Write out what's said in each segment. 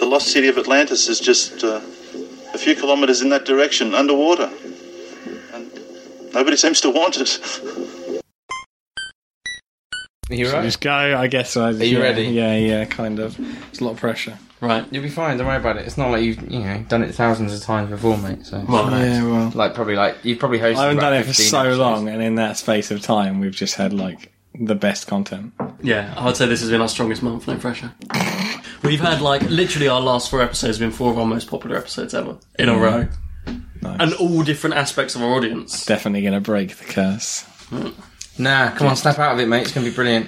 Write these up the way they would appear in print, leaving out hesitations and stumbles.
the lost city of Atlantis is just a few kilometres in that direction, underwater. And nobody seems to want it. Are you right? Just go, I guess. Are you ready? Yeah, kind of. It's a lot of pressure. Right, you'll be fine. Don't worry about it. It's not like you've done it thousands of times before, mate. So Well, you've probably hosted. I haven't done it for 15 so episodes. long, and in that space of time, we've just had the best content. Yeah, I would say this has been our strongest month, no pressure. We've had literally our last 4 episodes have been 4 of our most popular episodes ever in a row. Nice. And all different aspects of our audience. Definitely going to break the curse. Nah, come on, snap out of it, mate. It's going to be brilliant.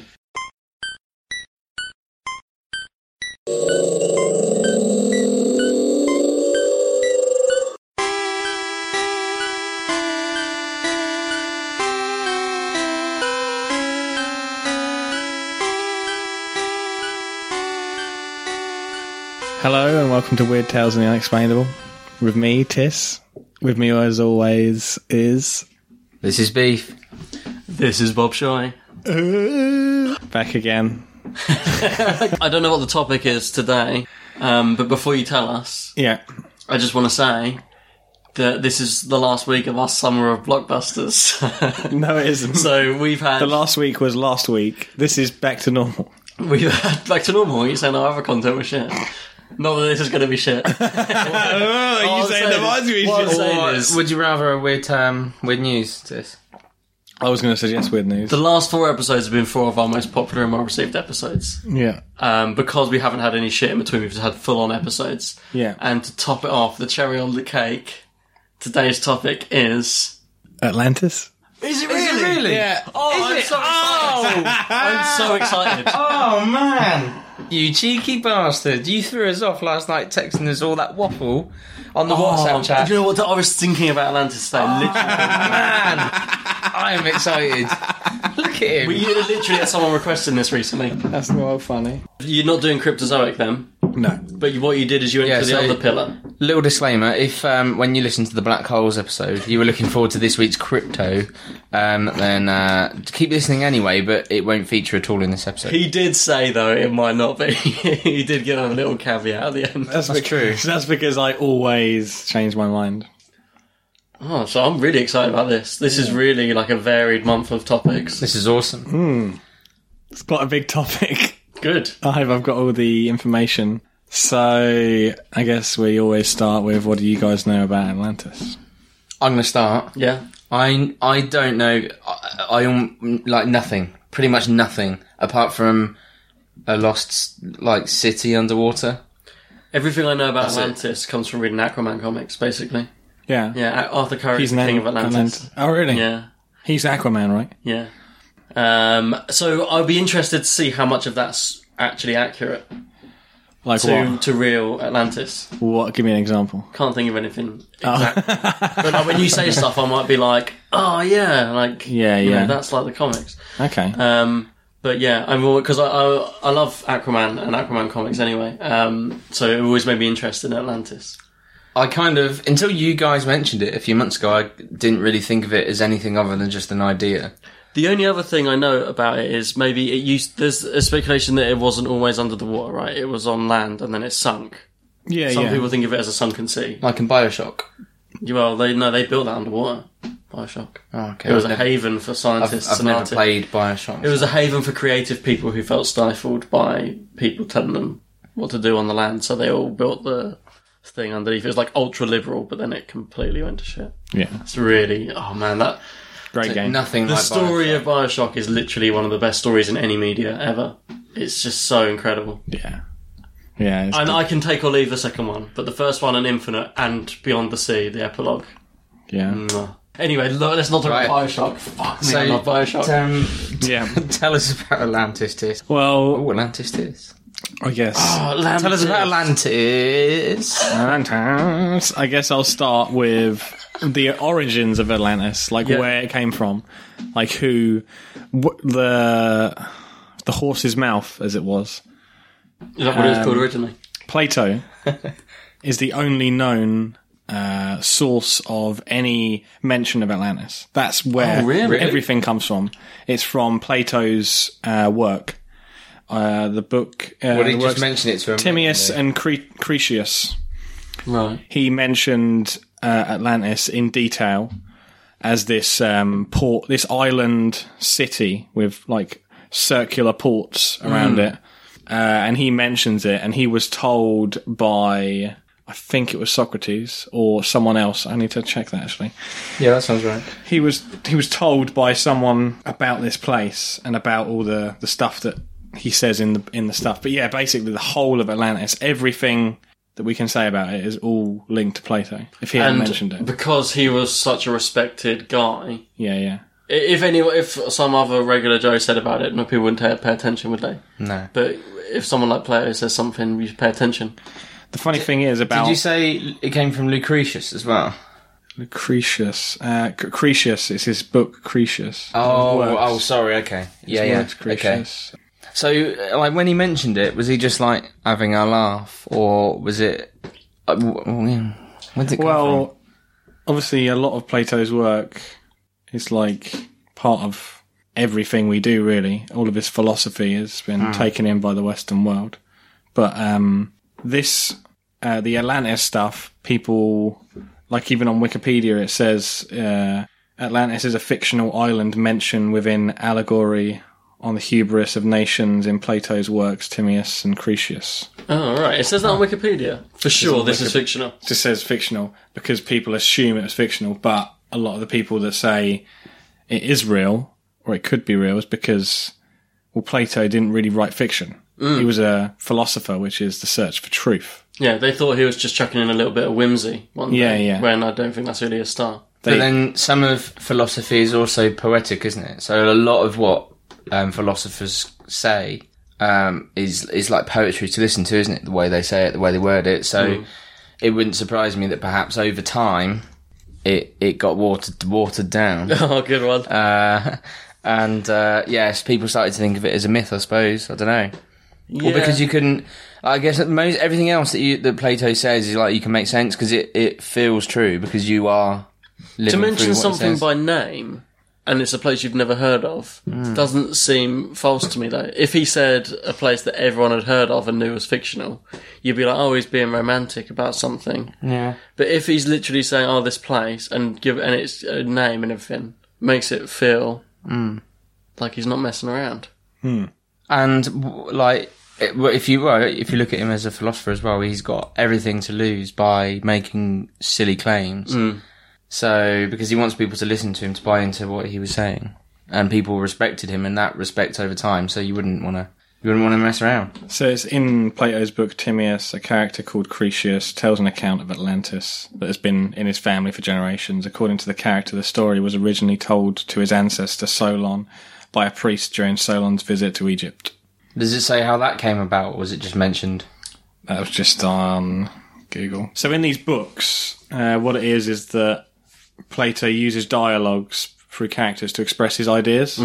Hello and welcome to Weird Tales and the Unexplainable. With me, Tis. With me as always is... This is Beef. This is Bob Shy. Back again. I don't know what the topic is today, but before you tell us, Yeah. I just want to say that this is the last week of our summer of blockbusters. No, it isn't. So we've had... The last week was last week. This is back to normal. We've had back to normal. You're saying our other content was shit. Not that this is going to be shit. You saying the mine's going what I'm to saying Or is, would you rather a weird news, Tis? I was going to suggest weird news. the last 4 episodes have been 4 of our most popular and well-received episodes. Yeah. Because we haven't had any shit in between, we've just had full-on episodes. Yeah. And to top it off, the cherry on the cake, today's topic is... Atlantis? Is it really? Yeah. Oh, I'm so excited. I'm so excited. Oh, man. You cheeky bastard. You threw us off last night texting us all that waffle on the WhatsApp chat. Do you know what? I was thinking about Atlantis today. Literally. Man, I am excited. Look at him. We literally had someone requesting this recently. That's well funny. You're not doing Cryptozoic then? No. But what you did is you went for the other pillar. Little disclaimer, if when you listened to the Black Holes episode, you were looking forward to this week's crypto, then keep listening anyway, but it won't feature at all in this episode. He did say, though, it might not be. He did give a little caveat at the end. That's true. That's because I always change my mind. Oh, so I'm really excited about this. This is really like a varied month of topics. This is awesome. It's quite a big topic. Good. I hope I've got all the information. So, I guess we always start with, what do you guys know about Atlantis? I'm going to start. Yeah. I don't know. I like nothing. Pretty much nothing. Apart from a lost city underwater. Everything I know about That's Atlantis comes from reading Aquaman comics, basically. Yeah. Yeah, Arthur Curry's the king of Atlantis. Oh, really? Yeah. He's Aquaman, right? Yeah. So I'll be interested to see how much of that's actually accurate Like what? to real Atlantis. What? Give me an example. Can't think of anything exact. But when you say stuff, I might be like, oh yeah, Yeah. that's like the comics. Okay. But yeah, I'm because I love Aquaman and Aquaman comics anyway. So it always made me interested in Atlantis. I kind of, until you guys mentioned it a few months ago, I didn't really think of it as anything other than just an idea. The only other thing I know about it is maybe there's a speculation that it wasn't always under the water, right? It was on land and then it sunk. Yeah, Some people think of it as a sunken sea. Like in BioShock. Well, they built that underwater. BioShock. Oh, okay. It was a haven for scientists. I've and never artists. played BioShock. It was a haven for creative people who felt stifled by people telling them what to do on the land, so they all built the thing underneath. It was like ultra liberal, but then it completely went to shit. Yeah. It's really, oh man, that Great game. Nothing the like story BioShock. of BioShock is literally one of the best stories in any media ever. It's just so incredible. Yeah. Yeah. And I can take or leave the second one, but the first one and Infinite and Beyond the Sea, the epilogue. Yeah. Mwah. Anyway, let's not talk about BioShock. Fuck me, I love BioShock. Yeah. Tell us about Atlantis, Tis. Well, Oh, Atlantis Tis. I guess. Tell us about Atlantis. Atlantis. I guess I'll start with the origins of Atlantis, where it came from, the horse's mouth, as it was. Is that what it was called originally? Plato is the only known source of any mention of Atlantis. That's where Oh, really? everything comes from. It's from Plato's work. the book. Well, he the just works- mentioned it to him. Timaeus and Cretius. Right. He mentioned Atlantis in detail as this port, this island city with like circular ports around it, and he mentions it. And he was told by, I think it was Socrates or someone else. I need to check that actually. Yeah, that sounds right. He was told by someone about this place and about all the stuff that he says in the stuff. But yeah, basically the whole of Atlantis, everything that we can say about it is all linked to Plato. If he hadn't mentioned it, because he was such a respected guy. yeah. If some other regular Joe said about it, no people wouldn't pay attention, would they? No. But if someone like Plato says something, you should pay attention. The funny thing is about Did you say it came from Lucretius as well? Lucretius. Cretius is his book, Cretius. Oh, sorry. Okay. Yeah. Works, Cretius. Okay. So, like, when he mentioned it, was he just like having a laugh, or was it? When did it come Well, obviously, a lot of Plato's work is like part of everything we do. Really, all of his philosophy has been taken in by the Western world. But this, the Atlantis stuff, people like even on Wikipedia it says Atlantis is a fictional island mentioned within allegory on the hubris of nations in Plato's works, Timaeus and Cretius. Oh, right. It says that on Wikipedia. For sure, this is fictional. It just says fictional because people assume it was fictional, but a lot of the people that say it is real, or it could be real, is because, well, Plato didn't really write fiction. He was a philosopher, which is the search for truth. Yeah, they thought he was just chucking in a little bit of whimsy one day. Yeah. When I don't think that's really a star. But then some of philosophy is also poetic, isn't it? So a lot of what philosophers say is like poetry to listen to, isn't it? The way they say it, the way they word it. So it wouldn't surprise me that perhaps over time it got watered down. Oh, good one. And yes, people started to think of it as a myth, I suppose. I don't know. Yeah. Or because you couldn't. I guess everything else that Plato says is like you can make sense because it feels true because you are living To mention through what it something says. by name, and it's a place you've never heard of, doesn't seem false to me, though. If he said a place that everyone had heard of and knew was fictional, you'd be like, oh, he's being romantic about something. Yeah. But if he's literally saying, oh, this place, and it's a name and everything, makes it feel like he's not messing around. And like if you look at him as a philosopher as well, he's got everything to lose by making silly claims. So because he wants people to listen to him, to buy into what he was saying, and people respected him in that respect over time. So you wouldn't want to mess around. So it's in Plato's book Timaeus, a character called Cretius tells an account of Atlantis that has been in his family for generations. According to the character, the story was originally told to his ancestor Solon by a priest during Solon's visit to Egypt. Does it say how that came about, or was it just mentioned? That was just on Google. So in these books, what it is that Plato uses dialogues through characters to express his ideas.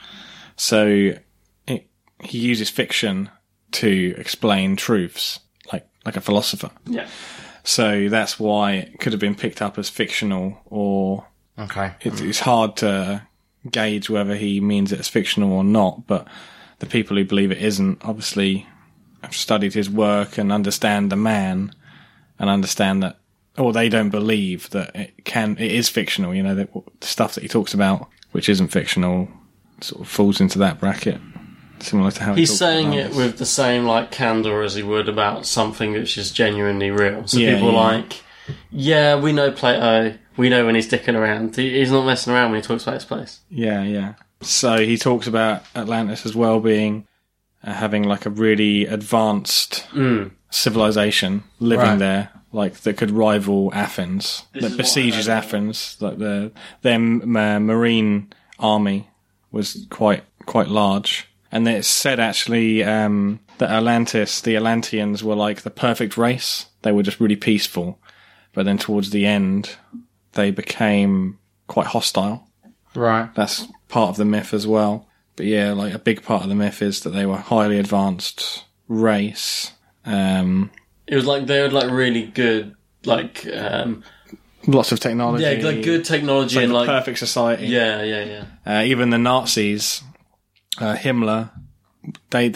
So he uses fiction to explain truths, like a philosopher. Yeah. So that's why it could have been picked up as fictional, or Okay. it's hard to gauge whether he means it as fictional or not, but the people who believe it isn't obviously have studied his work and understand the man and understand that, or they don't believe that it is fictional, you know, the stuff that he talks about, which isn't fictional, sort of falls into that bracket, similar to how He's he talks saying about it others. with the same candor as he would about something which is genuinely real. So Yeah, people are yeah. like, yeah, we know Plato, we know when he's dicking around. He's not messing around when he talks about his place. Yeah. So he talks about Atlantis as well being having like a really advanced civilization living Right. there, like that could rival Athens, This that is what I besieges heard. Athens. Like their marine army was quite large, and it's said actually that Atlantis, the Atlanteans, were like the perfect race. They were just really peaceful, but then towards the end, they became quite hostile. Right. That's part of the myth as well. But yeah, like a big part of the myth is that they were a highly advanced race. It was like they had like really good, like Lots of technology. yeah, like good technology Like and the like perfect society. yeah. Even the Nazis, Himmler, they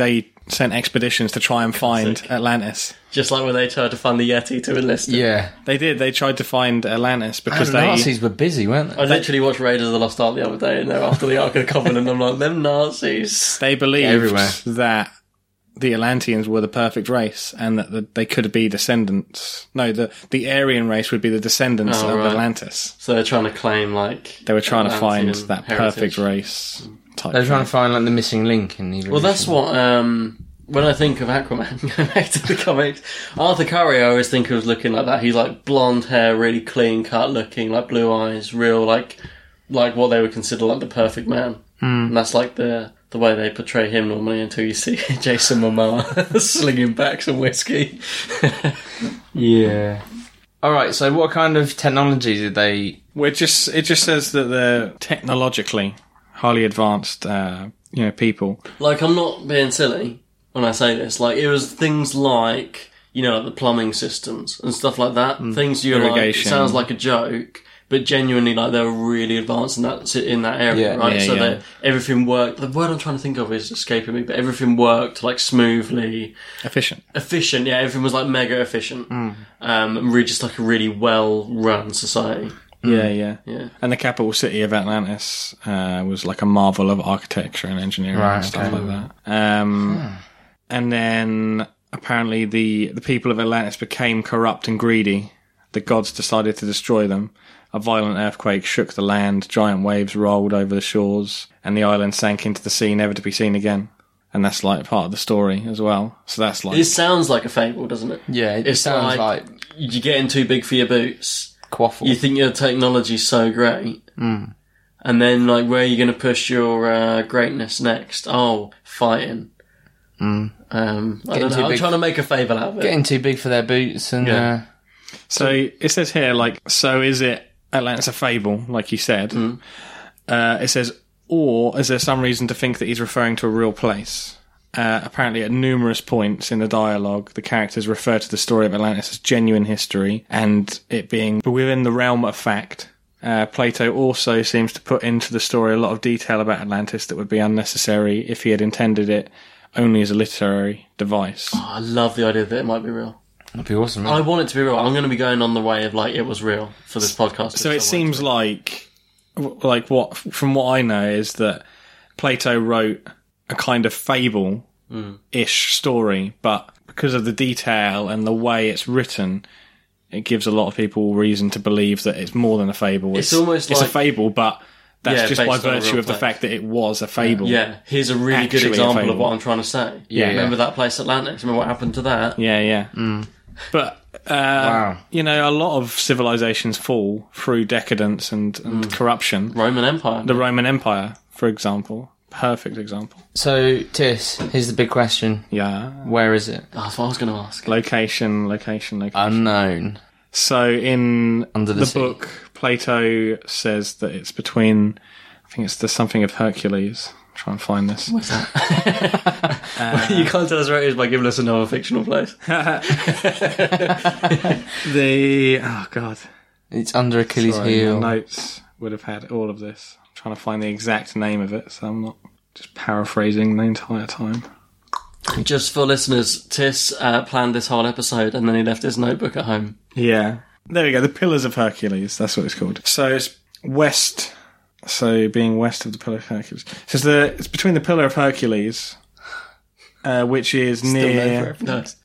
sent expeditions to try and find Atlantis. Just like when they tried to find the Yeti to enlist him. Yeah. They did. They tried to find Atlantis because The Nazis were busy, weren't they? I literally watched Raiders of the Lost Ark the other day, and they're after the Ark of the Covenant, and I'm like, them Nazis. they believed Everywhere. that the Atlanteans were the perfect race and that they could be descendants. No, the Aryan race would be the descendants of right. Atlantis. So they're trying to claim, like... They were trying to find Atlantean that heritage. perfect race type. They're trying thing. to find like the missing link in the evolution. Well, that's what... when I think of Aquaman, going back to the comics, Arthur Curry, I always think he was looking like that. He's like blonde hair, really clean cut looking, like blue eyes, real like what they would consider like the perfect man. And that's like the way they portray him normally until you see Jason Momoa slinging back some whiskey. Yeah. All right. So, what kind of technology did they? It just says that they're technologically highly advanced, people. Like, I'm not being silly when I say this. Like, it was things like, like the plumbing systems and stuff like that. Things you're like, it Irrigation. sounds like a joke, but genuinely, like, they were really advanced in that area, Yeah, right? yeah, So yeah. that everything worked. The word I'm trying to think of is escaping me, but everything worked, like, smoothly. Efficient. Efficient, yeah, everything was, like, mega efficient. And really just, like, a really well-run society. Yeah. Yeah. And the capital city of Atlantis was like a marvel of architecture and engineering Right, and stuff okay. like that. And then apparently the people of Atlantis became corrupt and greedy. The gods decided to destroy them. A violent earthquake shook the land, giant waves rolled over the shores, and the island sank into the sea, never to be seen again. And that's like part of the story as well. So that's like... It sounds like a fable, doesn't it? Yeah, it It's sounds like you're getting too big for your boots. quaffle. You think your technology's so great. And then, like, where are you going to push your greatness next? Oh, fighting. I don't too know. I'm big- trying to make a fable out of it. Getting too big for their boots, and Yeah. So it says here, like, so is it Atlantis a fable, like you said? It says, or is there some reason to think that he's referring to a real place? Apparently, at numerous points in the dialogue, the characters refer to the story of Atlantis as genuine history and it being within the realm of fact. Plato also seems to put into the story a lot of detail about Atlantis that would be unnecessary if he had intended it only as a literary device. Oh, I love the idea that it might be real. that'd be awesome. I want it to be real. I'm going to be going on the way of, like, it was real for this podcast. So it seems like what, from what I know, is that Plato wrote a kind of fable-ish story, but because of the detail and the way it's written, it gives a lot of people reason to believe that it's more than a fable. It's almost it's like- a fable, but that's Yeah, just by based on a virtue real of the place. fact that it was a fable. Yeah, here's a really good Actually a example of fable. what I'm trying to say. Yeah, Remember that place Atlantis? Remember what happened to that? Yeah. But Wow. a lot of civilizations fall through decadence and corruption. Roman Empire. The Roman Empire, for example, perfect example. So, Tis, here's the big question: Yeah. where is it? Oh, that's what I was going to ask. Location. Unknown. So in Under the sea. book, Plato says that it's between, I think it's the something of Hercules. Try and find this. What's that? You can't tell us where it is by giving us another fictional place. Oh God. It's under Achilles' Sorry, heel. my notes would have had all of this. I'm trying to find the exact name of it, so I'm not just paraphrasing the entire time. Just for listeners, Tis planned this whole episode and then he left his notebook at home. Yeah. There we go, the Pillars of Hercules, that's what it's called. So it's west, so being west of the Pillar of Hercules. So it's between the Pillar of Hercules, which is near... No. It's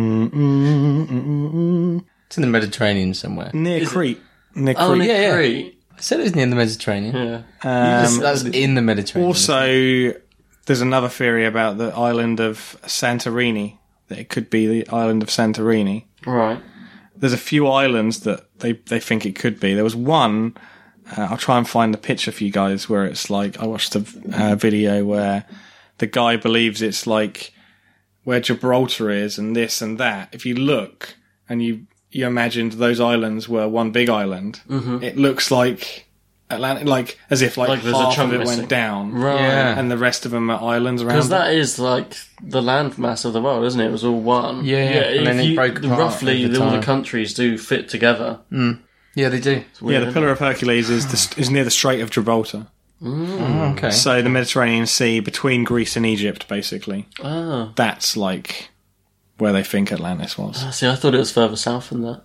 in the Mediterranean somewhere. Near Crete. Near Oh, Crete. Nick yeah. Crete. I said it was near the Mediterranean. Yeah. That's in the Mediterranean. Also, there's another theory about the island of Santorini, that it could be the island of Santorini. Right. There's a few islands that they think it could be. There was one, I'll try and find the picture for you guys, where it's like, I watched a video where the guy believes it's like where Gibraltar is and this and that. If you look and you imagined those islands were one big island, it looks like Atlantic, like as if like Like there's a half chunk of it missing. went down, Right. Yeah. and the rest of them are islands around. Because it. that is like the landmass of the world, isn't it? It was all one. Yeah, and then it broke apart roughly over all the time. countries do fit together. Yeah, they do. Yeah, the Pillar of Hercules is near the Strait of Gibraltar. Okay. So the Mediterranean Sea between Greece and Egypt, basically. Oh. That's like where they think Atlantis was. See, I thought it was further south than that.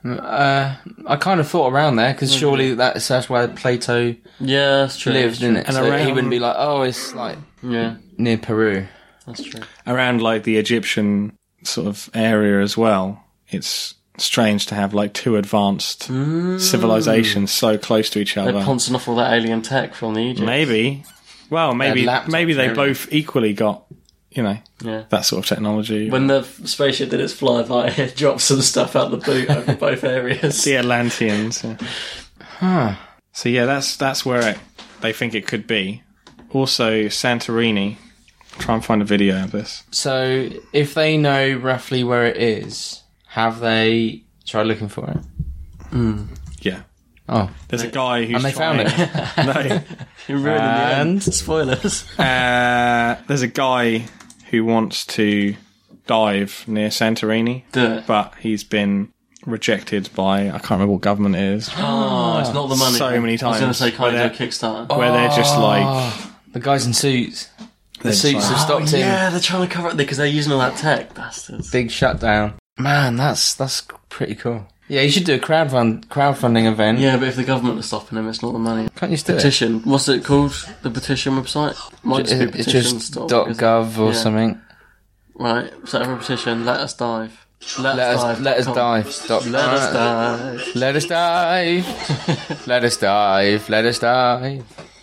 I kind of thought around there, because surely that's where Plato Yeah, that's true. lived, didn't it? And So around- he wouldn't be like, oh, it's like Yeah, near Peru. that's true. Around like the Egyptian sort of area as well, it's strange to have like two advanced civilizations so close to each They're other. pouncing off all that alien tech from the Egypt. Maybe. Well, maybe laptops, maybe they maybe. both equally got, you know, Yeah. that sort of technology. When the spaceship did its flyby, it dropped some stuff out the boot over both areas. The Atlanteans. Yeah. Huh. So yeah, that's where they think it could be. Also, Santorini. Try and find a video of this. So if they know roughly where it is, have they tried looking for it? Yeah. Oh. There's a guy who's And they found trying- it. You're ruining the And? end. Spoilers. There's a guy who wants to dive near Santorini, Do it. but he's been rejected by, I can't remember what government it is, Oh, it's not the money. So many I was going to times. say, can't you do Where a Kickstarter? where they're just like, Oh, the guys in suits. The They're just suits like, have stopped him. Yeah, they're trying to cover it because they're using all that tech, bastards. Big shutdown. Man, that's pretty cool. Yeah, you should do a crowdfunding event. Yeah, but if the government are stopping them, it's not the money. Can't you just do it? Petition. What's it called? The petition website? Might just be It's petition just stop, .gov or yeah. something. Right, set up a petition. Let us dive. Let us Come. dive. Stop. Let us dive. Let us dive. Let us dive. Let us dive.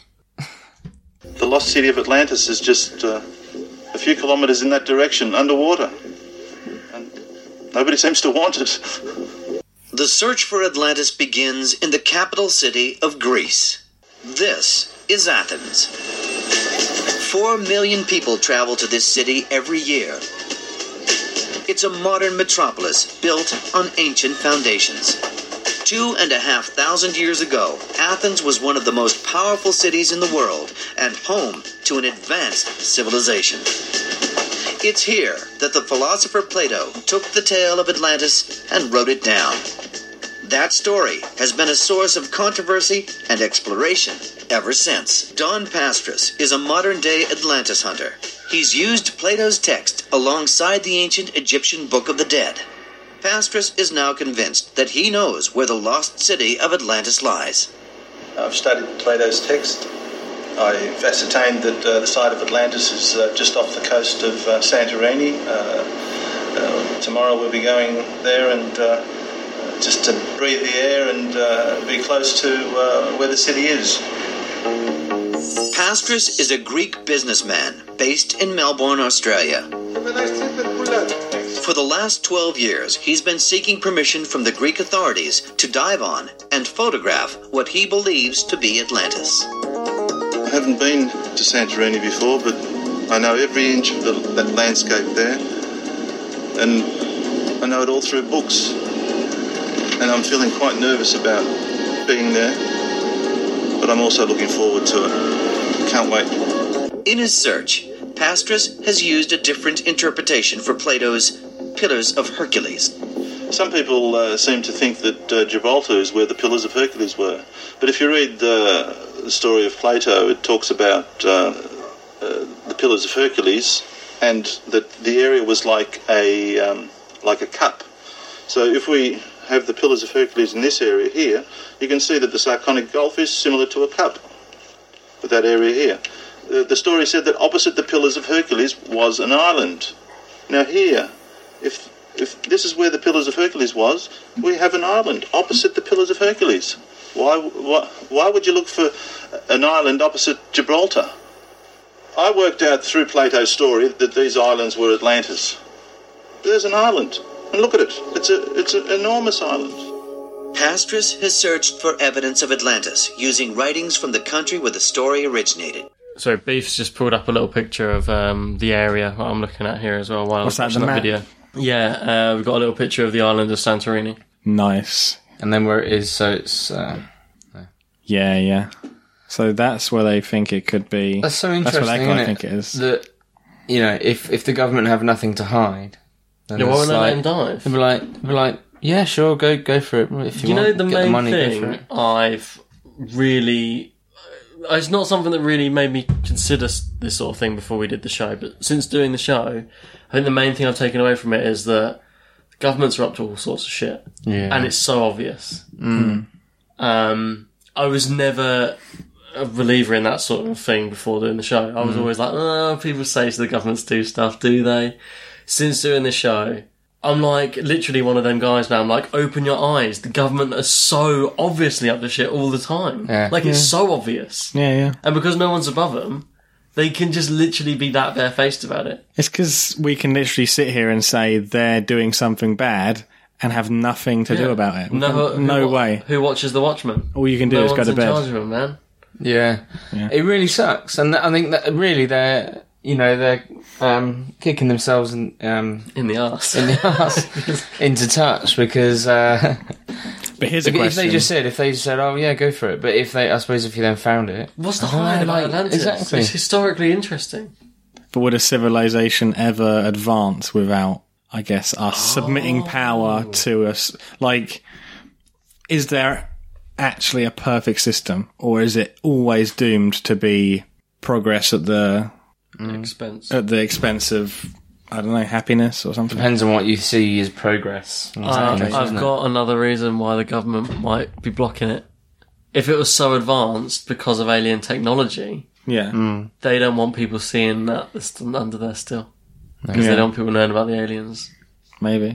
The lost city of Atlantis is just a few kilometres in that direction, underwater. And nobody seems to want it. The search for Atlantis begins in the capital city of Greece. This is Athens. 4 million people travel to this city every year. It's a modern metropolis built on ancient foundations. 2,500 years ago, Athens was one of the most powerful cities in the world and home to an advanced civilization. It's here that the philosopher Plato took the tale of Atlantis and wrote it down. That story has been a source of controversy and exploration ever since. Don Pastris is a modern-day Atlantis hunter. He's used Plato's text alongside the ancient Egyptian Book of the Dead. Pastris is now convinced that he knows where the lost city of Atlantis lies. I've studied Plato's text. I've ascertained that the site of Atlantis is just off the coast of Santorini. Tomorrow we'll be going there and just to breathe the air and be close to where the city is. Pastris is a Greek businessman based in Melbourne, Australia. For the last 12 years, he's been seeking permission from the Greek authorities to dive on and photograph what he believes to be Atlantis. I haven't been to Santorini before, but I know every inch of that landscape there, and I know it all through books. And I'm feeling quite nervous about being there, but I'm also looking forward to it. Can't wait. In his search, Pastris has used a different interpretation for Plato's Pillars of Hercules. Some people seem to think that Gibraltar is where the Pillars of Hercules were. But if you read the story of Plato, it talks about the Pillars of Hercules, and that the area was like a cup. So if we have the Pillars of Hercules in this area here, you can see that the Sarconic Gulf is similar to a cup with that area here. The story said that opposite the Pillars of Hercules was an island. Now here, if this is where the Pillars of Hercules was, we have an island opposite the Pillars of Hercules. Why would you look for an island opposite Gibraltar? I worked out through Plato's story that these islands were Atlantis. There's an island, and look at it. It's an enormous island. Pastris has searched for evidence of Atlantis using writings from the country where the story originated. So Beef's just pulled up a little picture of the area that I'm looking at here as well while What's I that, was watching the that map? video. Yeah, we've got a little picture of the island of Santorini. nice. And then where it is, so it's... Yeah. So that's where they think it could be. That's so That's interesting, what that isn't guy it? think it is. That, you know, if the government have nothing to hide, then Yeah, why it's wouldn't they let him like, dive? they'd be like, yeah, sure, go for it. If you You know, want, the get main the money, go for thing it. I've really it's not something that really made me consider this sort of thing before we did the show, but since doing the show, I think the main thing I've taken away from it is that governments are up to all sorts of shit. Yeah. And it's so obvious. I was never a believer in that sort of thing before doing the show. I was always like, oh, people say the governments do stuff, do they? Since doing this show, I'm like literally one of them guys now. I'm like, open your eyes. The government are so obviously up to shit all the time. Yeah. Like, it's so obvious. Yeah. And because no one's above them, they can just literally be that barefaced about it. It's because we can literally sit here and say they're doing something bad and have nothing to do about it. No way. Who watches The Watchmen? All you can do is go to in charge bed. of them, man. Yeah. It really sucks, and I think that really they're kicking themselves in the arse. into touch because. But here's a question: if they just said, "Oh yeah, go for it," but I suppose if you then found it, what's the hide about Atlantis? Exactly. It's historically interesting. But would a civilization ever advance without, I guess, us submitting power to us? Like, is there actually a perfect system, or is it always doomed to be progress at the expense of, I don't know, happiness or something? Depends on what you see as progress. I've got another reason why the government might be blocking it. If it was so advanced because of alien technology, they don't want people seeing that it's under there still. Because they don't want people knowing about the aliens. Maybe.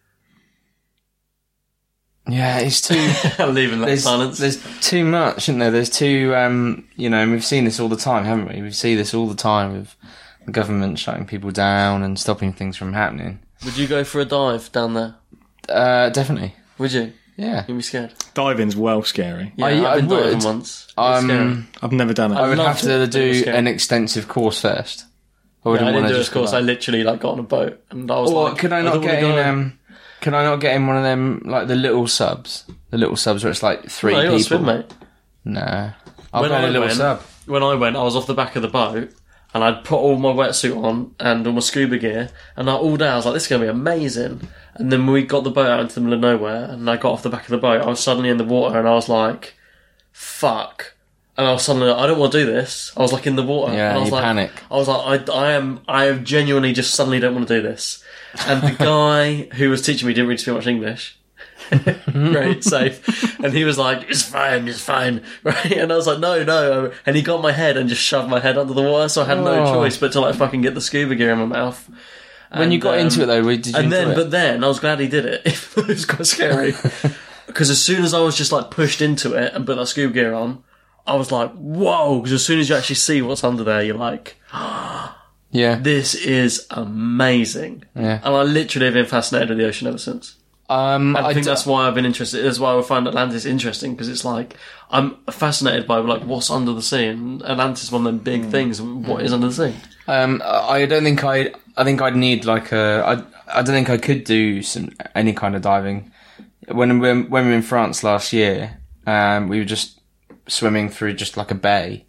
Yeah, it's too... I'm leaving that silence. There's too much, isn't there? There's too, and we've seen this all the time, haven't we? We see this all the time with the government shutting people down and stopping things from happening. Would you go for a dive down there? Definitely. Would you? Yeah. You'd be scared? Diving's well scary. Yeah, I've been diving once. I've never done it. I would have to do an extensive course first. I didn't do a course. I literally got on a boat and I was like, could I not get in? Can I not get in one of them, like the little subs? The little subs where it's like three people. Swim, mate. No. I'll go in a little sub. When I went, I was off the back of the boat and I'd put all my wetsuit on and all my scuba gear, and all day I was like, this is going to be amazing. And then we got the boat out into the middle of nowhere and I got off the back of the boat. I was suddenly in the water and I was like, fuck. And I was suddenly like, I don't want to do this. I was like in the water. Yeah, and I was panic. I was like, I genuinely just suddenly don't want to do this. And the guy who was teaching me didn't really speak much English. Great, safe. And he was like, it's fine. Right? And I was like, no. And he got my head and just shoved my head under the water, so I had no choice but to fucking get the scuba gear in my mouth. When you got into it though, did you enjoy it? But then I was glad he did it. It was quite scary. Because as soon as I was just pushed into it and put that scuba gear on, I was like, whoa, because as soon as you actually see what's under there, you're like, yeah, this is amazing. Yeah. And I literally have been fascinated with the ocean ever since. I think that's why I've been interested. That's why I find Atlantis interesting, because it's like, I'm fascinated by what's under the sea, and Atlantis is one of them big things. What is under the sea? I don't think I think I'd need I don't think I could do any kind of diving. When we were in France last year, we were just swimming through just a bay.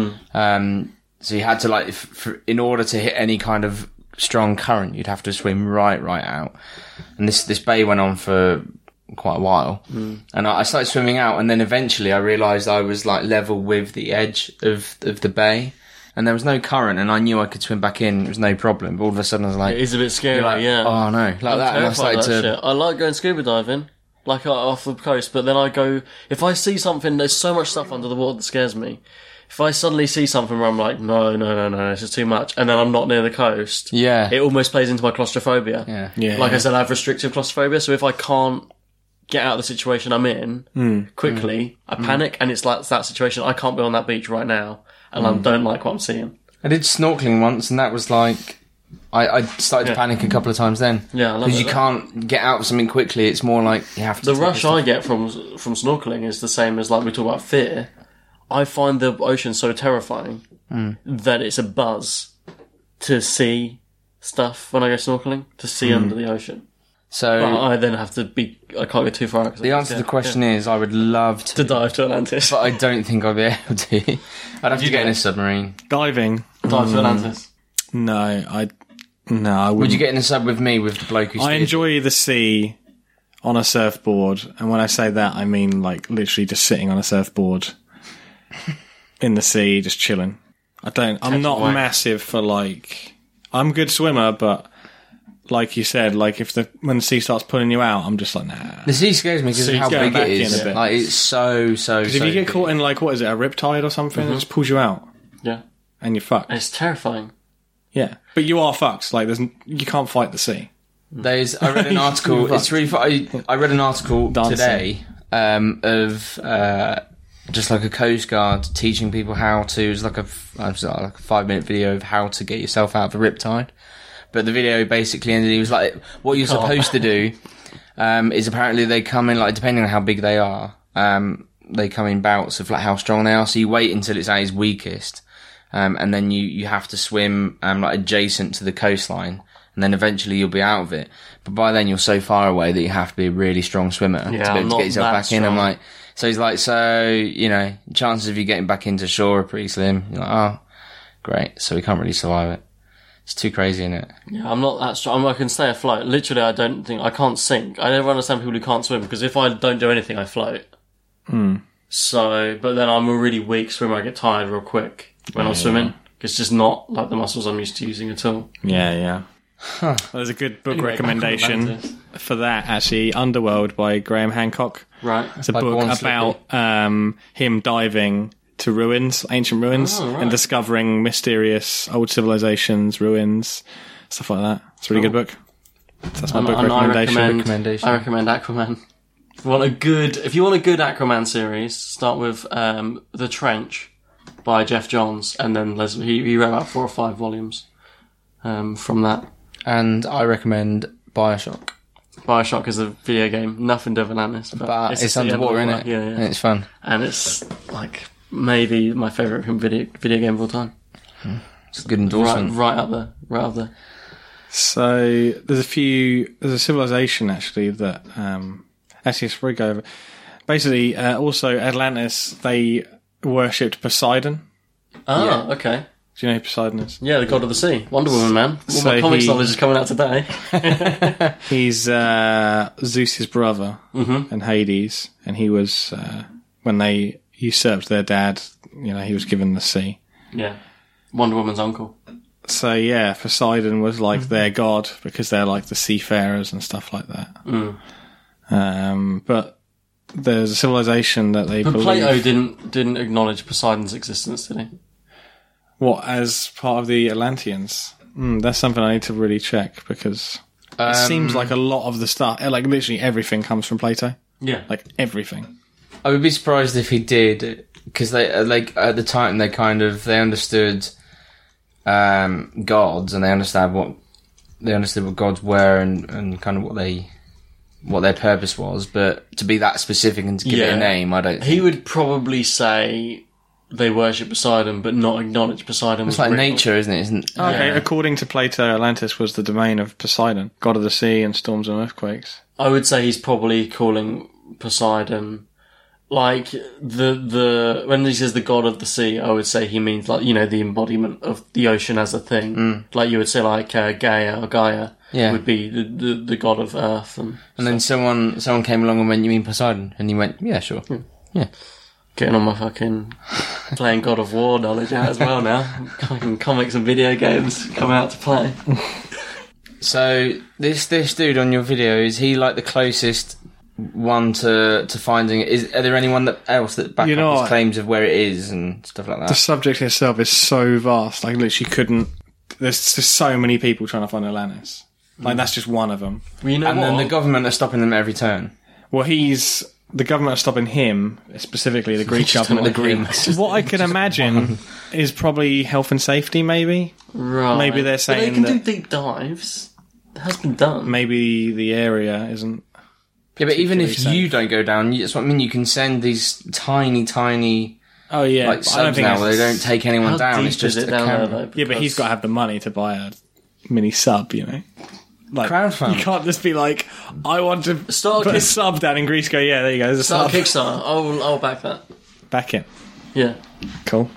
So you had to in order to hit any kind of strong current, you'd have to swim right out. And this bay went on for quite a while. And I started swimming out, and then eventually I realised I was level with the edge of the bay. And there was no current, and I knew I could swim back in. It was no problem. But all of a sudden I was like... It is a bit scary, yeah. Oh no, I'm that. And I started to... Shit. I like going scuba diving, off the coast, but then I go... If I see something, there's so much stuff under the water that scares me. If I suddenly see something where I'm like, no, it's just too much, and then I'm not near the coast, it almost plays into my claustrophobia. I said, I have restrictive claustrophobia, so if I can't get out of the situation I'm in quickly, I panic, and it's that situation. I can't be on that beach right now, and I don't like what I'm seeing. I did snorkeling once, and that was I started to panic a couple of times then. Yeah, I love it. Because you can't get out of something quickly. It's more like you have to... The rush I get from snorkeling is the same as we talk about fear. I find the ocean so terrifying that it's a buzz to see stuff when I go snorkeling, to see under the ocean. So but I then have to I can't go too far. The answer to the question is, I would love to dive to Atlantis. But I don't think I'd be able to. I'd have to get in a submarine. Diving. Dive to Atlantis. No, I wouldn't. Would you get in a sub with me, with the bloke who's... I enjoy the sea on a surfboard, and when I say that, I mean literally just sitting on a surfboard. in the sea, just chilling. I'm not away. massive for like. I'm a good swimmer, but like you said, like when the sea starts pulling you out, I'm just like nah. The sea scares me because of Sea's how going big back it in is. a bit. Like it's so. Because if you get big. caught in like what is it, a riptide or something, it just pulls you out Yeah. and you're fucked. It's terrifying. Yeah, but you are fucked. Like you can't fight the sea. I read an article. It's really funny. I read an article Dancing. today of just like a Coast Guard teaching people how to. It was like a 5-minute video of how to get yourself out of a riptide. But the video basically ended. He was like, "What you're supposed to do is apparently they come in like depending on how big they are. They come in bouts of like how strong they are. So you wait until it's at its weakest, and then you have to swim like adjacent to the coastline." And then eventually you'll be out of it. But by then you're so far away that you have to be a really strong swimmer to be able to get yourself back in. I'm like, so he's like, chances of you getting back into shore are pretty slim. You're like, oh, great. So we can't really survive it. It's too crazy, isn't it? Yeah, I'm not that strong. I can stay afloat. Literally, I can't sink. I never understand people who can't swim because if I don't do anything, I float. So, but then I'm a really weak swimmer. I get tired real quick when I'm swimming. It's just not like the muscles I'm used to using at all. Yeah. There's a good book recommendation for that, actually. Underworld by Graham Hancock. Right. It's a Like book One about him diving to ruins, ancient ruins, and discovering mysterious old civilizations, ruins, stuff like that. It's a really good book. That's my book recommendation. I recommend Aquaman. If you want a good Aquaman series, start with The Trench by Jeff Johns, and then he wrote about 4 or 5 volumes from that. And I recommend Bioshock. Bioshock is a video game, nothing to do with Atlantis, But it's underwater, innit? Yeah. And it's fun. And it's like maybe my favourite video game of all time. It's a good endorsement. Right up there. So there's a civilization actually that actually it's pretty go over. Basically, also Atlantis, they worshipped Poseidon. Oh, okay. Do you know who Poseidon is? Yeah, the god of the sea. Wonder Woman, man. All So my comics he- knowledge is coming out today. He's Zeus's brother and Hades, and he was when they usurped their dad. He was given the sea. Yeah. Wonder Woman's uncle. So yeah, Poseidon was like their god because they're like the seafarers and stuff like that. But there's a civilization that they But believe. Plato didn't acknowledge Poseidon's existence, did he? What, as part of the Atlanteans? That's something I need to really check because it seems like a lot of the stuff, like literally everything comes from Plato. Yeah. Like everything. I would be surprised if he did, because they like at the time they understood gods and they understood what gods were and kind of what their purpose was. But to be that specific and to give it a name, I don't. He would probably say they worship Poseidon, but not acknowledge Poseidon. It's like nature, isn't it? Okay, according to Plato, Atlantis was the domain of Poseidon, god of the sea and storms and earthquakes. I would say he's probably calling Poseidon like the when he says the god of the sea. I would say he means like the embodiment of the ocean as a thing. Like you would say like Gaia or Gaia would be the god of earth. And then someone came along and went, "You mean Poseidon?" And he went, "Yeah, sure." Yeah. Getting on my fucking playing God of War knowledge out as well now. Fucking comics and video games come out to play. So this dude on your video, is he like the closest one to finding it? Are there anyone else that back up his claims of where it is and stuff like that? The subject itself is so vast. Like literally couldn't. There's just so many people trying to find Atlantis. Like that's just one of them. Well, then the government are stopping them at every turn. Well, the government are stopping him, specifically the Greek government. The Greeks. What I can imagine is probably health and safety, maybe. Right. Maybe they're saying but they can that do deep dives. It has been done. maybe the area isn't. Yeah, but even if particularly you don't go down, that's what I mean. You can send these tiny Oh yeah, like I don't subs think now where they it's- don't take anyone How down. deep It's just is a it down camera. there, though? Yeah, but he's got to have the money to buy a mini sub, Like, Crowdfund. you can't just be like, I want to Start put a a sub down in Greece. Go, yeah, there you go. There's a Start sub. Kickstarter. I'll back that. Back in. Yeah. Cool.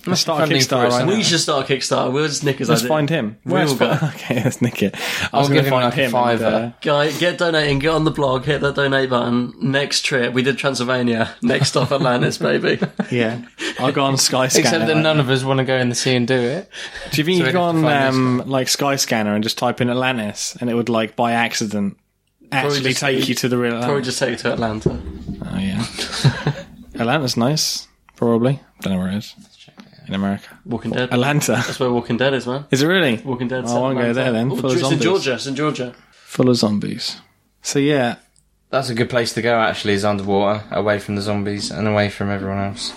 Let's start a Funding for Kickstarter it right somehow. now. We should start a Kickstarter. We'll just nick his Let's idea. find him. We Where's will go. Okay, let's nick it. I was I'll going give to him find like a him. fiver. Guy, get donating, get on the blog, hit that donate button. Next trip, we did Transylvania. Next stop, Atlantis, baby. Yeah. I'll go on Skyscanner. Except that none of us want to go in the sea and do it. Do you think So you go we'd have to on find like Skyscanner and just type in Atlantis and it would like by accident actually just take say- you to the real Probably Atlantis? just take you to Atlanta. Oh yeah. Atlanta's nice. Probably. Don't know where it is. In America. Walking Dead. Atlanta. That's where Walking Dead is, man. Is it really? Walking Dead. I won't go there then. Full of It's in zombies. Georgia. It's in Georgia. Full of zombies. So yeah. That's a good place to go, actually, is underwater, away from the zombies and away from everyone else.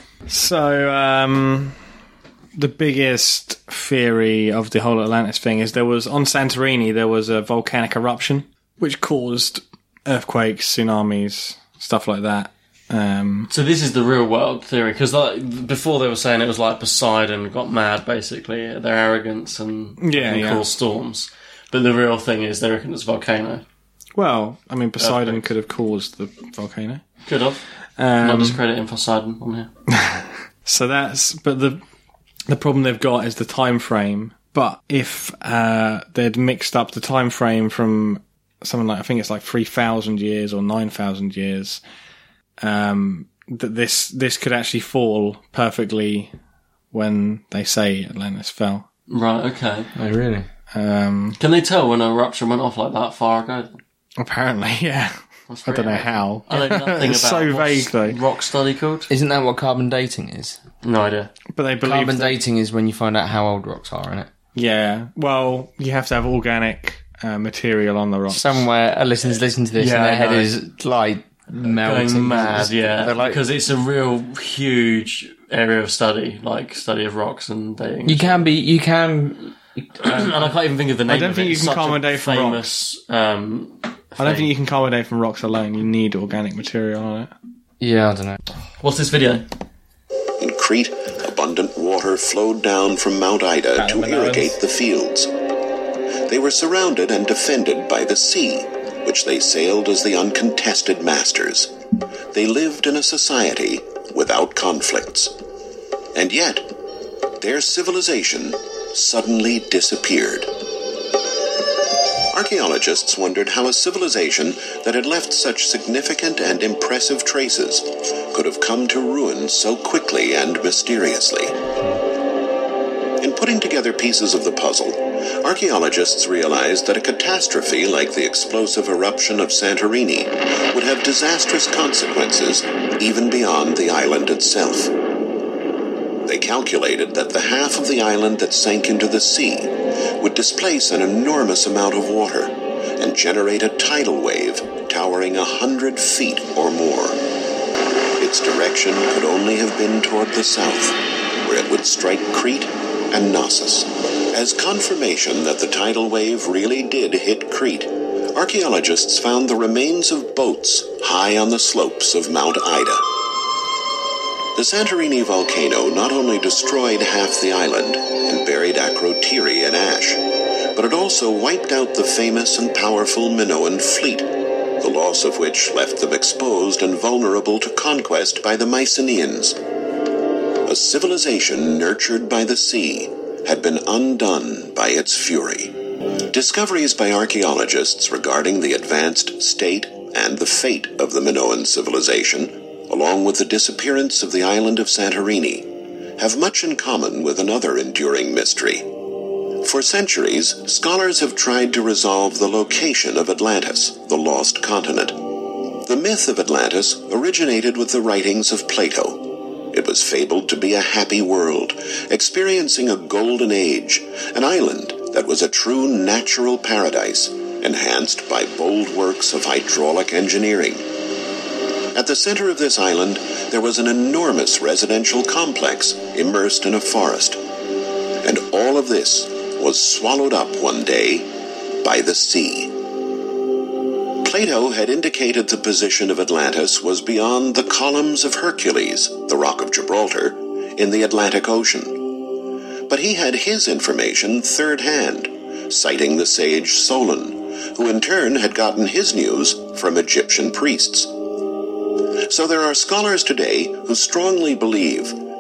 So the biggest theory of the whole Atlantis thing is on Santorini there was a volcanic eruption which caused earthquakes, tsunamis, stuff like that. So this is the real world theory, because like, before they were saying it was like Poseidon got mad, basically, their arrogance and caused storms. But the real thing is they reckon it's a volcano. Well, I mean, Poseidon Earthquakes. could have caused the volcano. Could have. Not discrediting Poseidon on here. So but the problem they've got is the time frame. But if they'd mixed up the time frame from something like, I think it's like 3,000 years or 9,000 years, that this could actually fall perfectly when they say Atlantis fell. Right, okay. Oh, really? Can they tell when an eruption went off like that far ago? Apparently, yeah. That's I don't know pretty how. I know nothing It's about so what's vague, though. rock study called? Isn't that what carbon dating is? No idea. But they believe Carbon that, dating is when you find out how old rocks are, innit? yeah. Well, you have to have organic material on the rocks. Somewhere a listeners listen to this Yeah, and their I head know. is like melting. Going mad, yeah. They're like, Because it's a real huge area of study, like study of rocks and dating. you can. And I can't even think of the name. I don't of think it. you It's can such a calm a day from famous. I don't think you can calm a day from rocks alone. You need organic material on it. Yeah, I don't know. What's this video? In Crete, abundant water flowed down from Mount Ida to irrigate the fields. They were surrounded and defended by the sea, which they sailed as the uncontested masters. They lived in a society without conflicts. And yet, their civilization suddenly disappeared. Archaeologists wondered how a civilization that had left such significant and impressive traces could have come to ruin so quickly and mysteriously. In putting together pieces of the puzzle, archaeologists realized that a catastrophe like the explosive eruption of Santorini would have disastrous consequences even beyond the island itself. They calculated that the half of the island that sank into the sea would displace an enormous amount of water and generate a tidal wave towering 100 feet or more. Its direction could only have been toward the south, where it would strike Crete and Knossos. As confirmation that the tidal wave really did hit Crete, archaeologists found the remains of boats high on the slopes of Mount Ida. The Santorini volcano not only destroyed half the island and buried Akrotiri in ash, but it also wiped out the famous and powerful Minoan fleet, the loss of which left them exposed and vulnerable to conquest by the Mycenaeans. A civilization nurtured by the sea had been undone by its fury. Discoveries by archaeologists regarding the advanced state and the fate of the Minoan civilization, along with the disappearance of the island of Santorini, have much in common with another enduring mystery. For centuries, scholars have tried to resolve the location of Atlantis, the lost continent. The myth of Atlantis originated with the writings of Plato. It was fabled to be a happy world, experiencing a golden age, an island that was a true natural paradise, enhanced by bold works of hydraulic engineering. At the center of this island, there was an enormous residential complex immersed in a forest. And all of this was swallowed up one day by the sea. Plato had indicated the position of Atlantis was beyond the columns of Hercules, the Rock of Gibraltar, in the Atlantic Ocean. But he had his information third hand, citing the sage Solon, who in turn had gotten his news from Egyptian priests. So there are scholars today who strongly believe,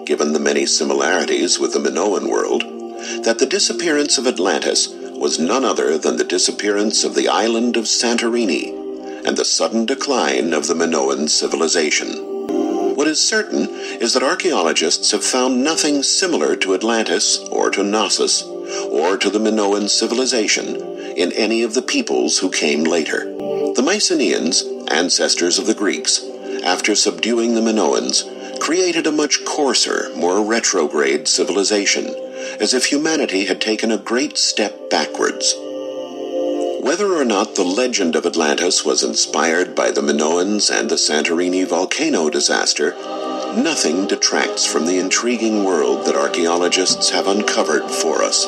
given the many similarities with the Minoan world, that the disappearance of Atlantis was none other than the disappearance of the island of Santorini and the sudden decline of the Minoan civilization. What is certain is that archaeologists have found nothing similar to Atlantis or to Knossos or to the Minoan civilization in any of the peoples who came later. The Mycenaeans, ancestors of the Greeks, after subduing the Minoans, created a much coarser, more retrograde civilization, as if humanity had taken a great step backwards. Whether or not the legend of Atlantis was inspired by the Minoans and the Santorini volcano disaster, nothing detracts from the intriguing world that archaeologists have uncovered for us.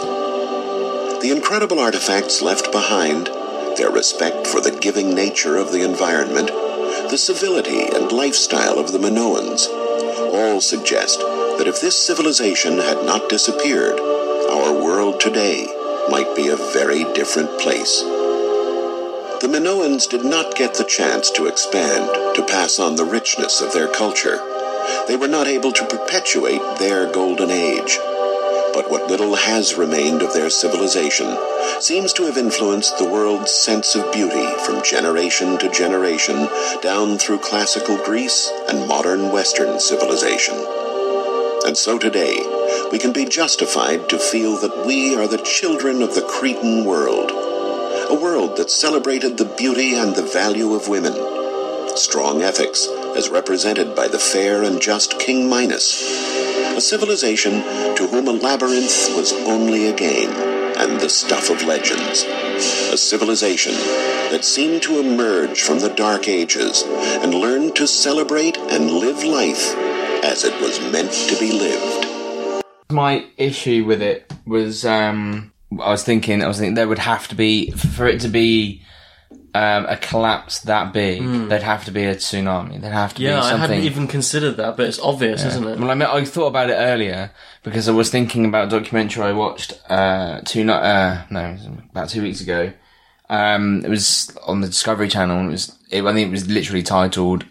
The incredible artifacts left behind, their respect for the giving nature of the environment, the civility and lifestyle of the Minoans, all suggest that if this civilization had not disappeared, our world today might be a very different place. The Minoans did not get the chance to expand, to pass on the richness of their culture. They were not able to perpetuate their golden age. But what little has remained of their civilization seems to have influenced the world's sense of beauty from generation to generation down through classical Greece and modern Western civilization. And so today, we can be justified to feel that we are the children of the Cretan world, a world that celebrated the beauty and the value of women, strong ethics as represented by the fair and just King Minos, a civilization to whom a labyrinth was only a game and the stuff of legends, a civilization that seemed to emerge from the Dark Ages and learn to celebrate and live life as it was meant to be lived. My issue with it was, I was thinking there would have to be, for it to be a collapse that big, there'd have to be a tsunami. There'd have to be something. I hadn't even considered that, but it's obvious, isn't it? Well, I mean, I thought about it earlier because I was thinking about a documentary I watched about 2 weeks ago. It was on the Discovery Channel, and I think it was literally titled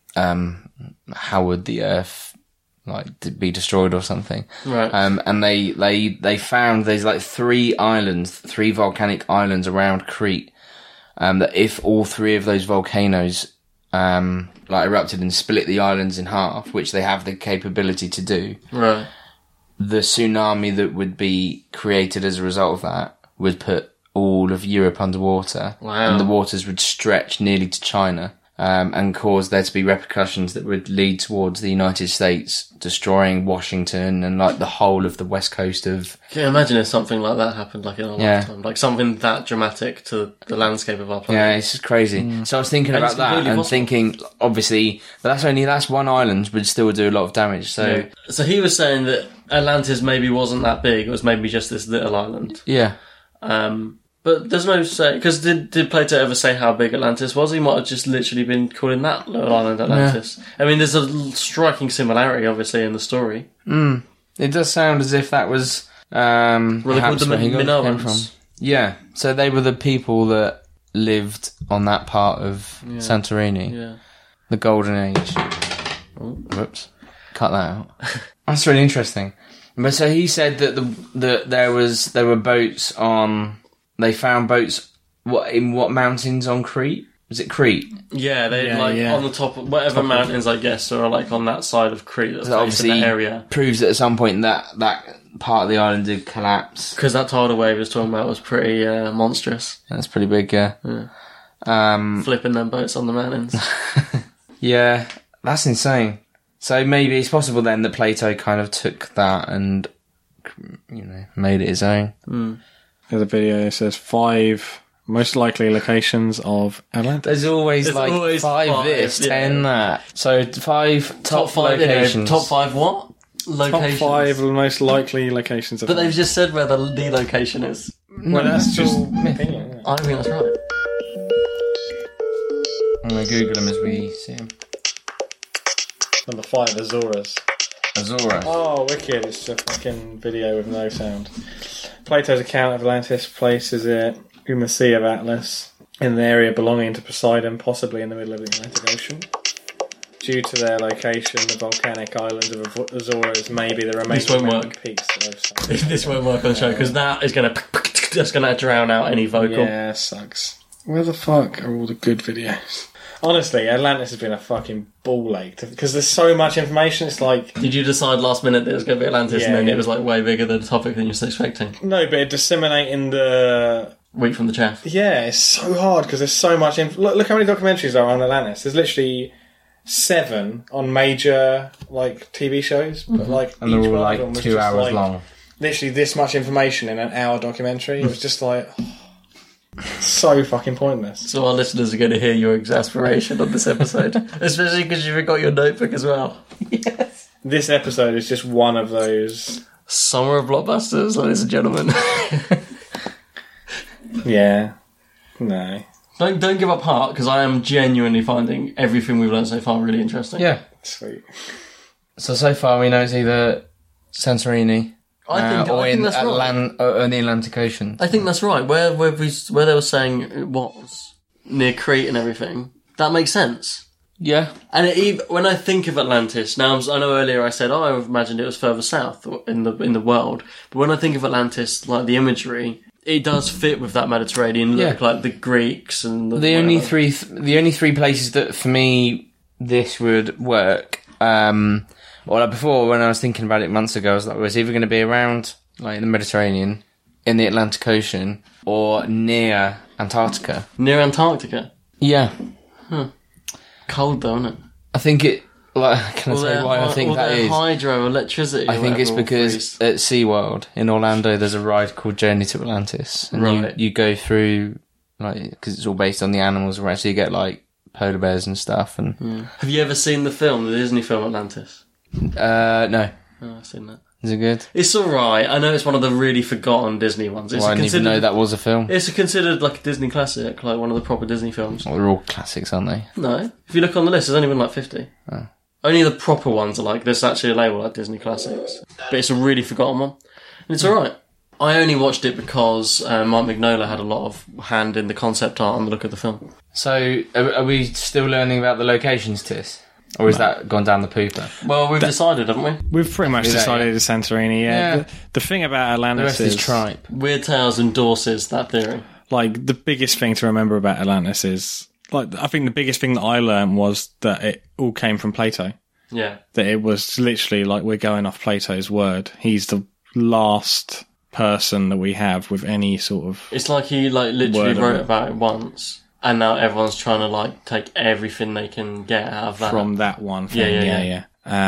"How Would the Earth be destroyed" or something. Right. And they found there's like 3 volcanic islands around Crete. That if all 3 of those volcanoes, erupted and split the islands in half, which they have the capability to do. Right. The tsunami that would be created as a result of that would put all of Europe underwater. Wow. And the waters would stretch nearly to China. And cause there to be repercussions that would lead towards the United States destroying Washington and the whole of the west coast of... Can you imagine if something like that happened in our lifetime? Like something that dramatic to the landscape of our planet? Yeah, it's just crazy. So I was thinking about that and thinking, obviously, but that's one island would still do a lot of damage. So he was saying that Atlantis maybe wasn't that big. It was maybe just this little island. Yeah. But there's no say, because did Plato ever say how big Atlantis was? He might have just literally been calling that little island Atlantis. Yeah. I mean, there's a striking similarity, obviously, in the story. It does sound as if that was they called them Minoans. Yeah, so they were the people that lived on that part of Santorini. Yeah. The Golden Age. Oh. Whoops. Cut that out. That's really interesting. But so he said that there were boats on... They found boats in what mountains on Crete? Was it Crete? Yeah, on the top of whatever mountains, I guess, or on that side of Crete. That's obviously in that area. Proves that at some point that part of the island did collapse. Because that tidal wave he was talking about was pretty monstrous. That's pretty big, yeah. Flipping them boats on the mountains. Yeah, that's insane. So maybe it's possible then that Plato kind of took that and, made it his own. There's a video that says 5 most likely locations of Atlantis. There's always 5 this, 10 that. So 5 top 5 locations. Top 5 what? Locations. Top 5 most likely locations of But they've just said where the location is. Well, that's just opinion. I don't think that's right. I'm going to Google them as we see them. Number 5, Azores. Azores. Oh, wicked. It's a fucking video with no sound. Plato's account of Atlantis places it in the Sea of Atlas, in the area belonging to Poseidon, possibly in the middle of the Atlantic Ocean. due to their location, the volcanic islands of Azores may be the remaining won't mountain work. peaks that I've seen. This won't work on the show because that's going to drown out any vocal. Yeah, sucks. Where the fuck are all the good videos? Honestly, Atlantis has been a fucking ball ache because there's so much information. It's like, Did you decide last minute that it was going to be Atlantis and then Yeah. it was like way bigger the topic than you were expecting? no, but disseminating the. Wheat from the chaff. Yeah, it's so hard because there's so much. Look how many documentaries there are on Atlantis. There's literally 7 on major like TV shows, but like And they're each all one of like them was 2 just, hours like, long. Literally this much information in an hour documentary. It was just like so fucking pointless. So our listeners are going to hear your exasperation on this episode. Especially because you forgot your notebook as well. This episode is just one of those. Summer of Blockbusters, ladies and gentlemen. Yeah, no, Don't give up heart, because I am genuinely finding everything we've learned so far really interesting. Yeah. sweet. So far we know it's either Santorini I or think in that's right. or in the Atlantic Ocean. I think that's right. Where they were saying it was near Crete and everything, that makes sense. Yeah. And when I think of Atlantis, now I know earlier I said, I imagined it was further south in the world. But when I think of Atlantis, like the imagery, it does fit with that Mediterranean look, Yeah. like the Greeks and The only three places that for me this would work. Well, like before, when I was thinking about it months ago, I was like, well, it's either going to be around like the Mediterranean, in the Atlantic Ocean, or near Antarctica. near Antarctica. Yeah, Cold though, isn't it? I think it. Like, can I say why I think that is? Hydroelectricity. I think it's whatever will because freeze. at SeaWorld in Orlando, there's a ride called Journey to Atlantis, and Right. you go through like because it's all based on the animals, right? So you get like polar bears and stuff, and Have you ever seen the Disney film Atlantis? no, Oh, I've seen that. is it good? It's alright. I know it's one of the really forgotten Disney ones. It's Well, I didn't even know that was a film. It's considered like a Disney classic, like one of the proper Disney films. Well, they're all classics, aren't they? No. If you look on the list, there's only been like 50. Oh. Only the proper ones are like, there's actually a label like Disney Classics. But it's a really forgotten one. And it's alright. I only watched it because Mike Mignola had a lot of hand in the concept art and the look of the film. So, are we still learning about the locations, Tis? Or has that gone down the pooper? Well, we've decided, haven't we? We've pretty much Is that decided it's Santorini. Yeah. Yeah. The thing about The Atlantis rest is tripe. Weird Tales endorses that theory. like the biggest thing to remember about Atlantis is like I think the biggest thing that I learned was that it all came from Plato. Yeah. That it was literally like we're going off Plato's word. He's the last person that we have with any sort of It's like he literally Word of wrote it. about it once, and now everyone's trying to take everything they can get out of that. from that one thing. Yeah.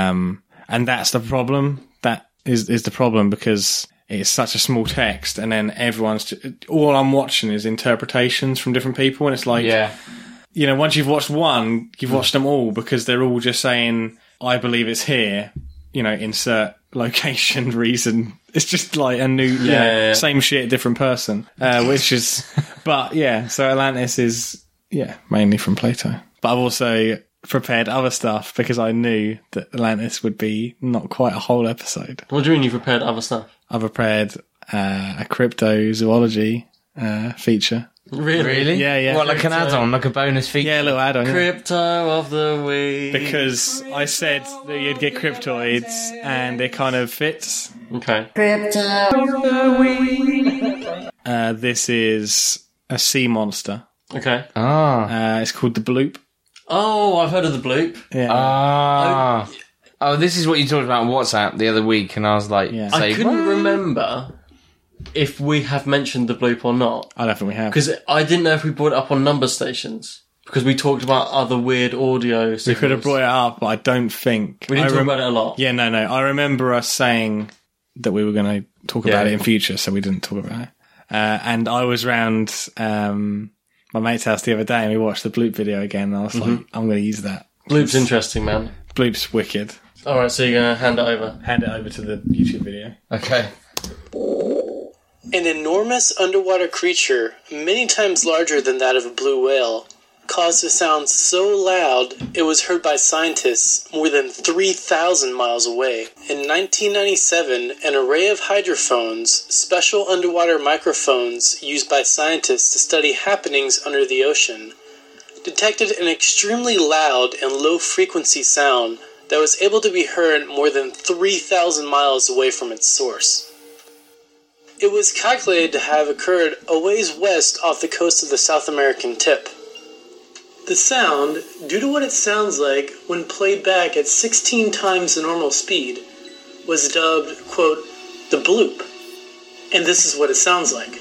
And that's the problem. That is the problem because it's such a small text, and then all I'm watching is interpretations from different people, and it's like, Yeah. you know, once you've watched one, you've watched them all because they're all just saying, "I believe it's here." You know, insert location, reason. It's just like a new, Yeah. same shit, different person. Which is, but yeah. So Atlantis is, mainly from Plato. But I've also prepared other stuff because I knew that Atlantis would be not quite a whole episode. What do you mean you prepared other stuff? I've prepared a cryptozoology feature. Really? Yeah. What, like an add-on, like a bonus feature? Yeah, a little add-on. Yeah. Crypto of the week. Because I said that you'd get cryptoids, and it kind of fits. Okay. This is a sea monster. Okay. It's called the bloop. Oh, I've heard of the bloop. Yeah. Oh, this is what you talked about on WhatsApp the other week, and I was like, Yeah. I couldn't remember if we have mentioned the bloop or not. I don't think we have. Because I didn't know if we brought it up on number stations. Because we talked about other weird audio signals. We could have brought it up, but I don't think... We didn't talk about it a lot. Yeah, no. I remember us saying that we were going to talk about it in future, so we didn't talk about it. And I was round my mate's house the other day, and we watched the bloop video again, and I was like, I'm going to use that. Bloop's interesting, man. Bloop's wicked. Alright, so you're going to hand it over. Hand it over to the YouTube video. okay. An enormous underwater creature, many times larger than that of a blue whale, caused a sound so loud it was heard by scientists more than 3,000 miles away. In 1997, an array of hydrophones, special underwater microphones used by scientists to study happenings under the ocean, detected an extremely loud and low-frequency sound that was able to be heard more than 3,000 miles away from its source. It was calculated to have occurred a ways west off the coast of the South American tip. The sound, due to what it sounds like when played back at 16 times the normal speed, was dubbed, quote, the bloop. And this is what it sounds like.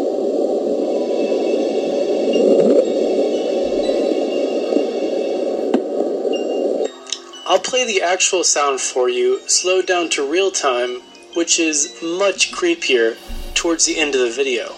I'll play the actual sound for you, slowed down to real time, which is much creepier towards the end of the video.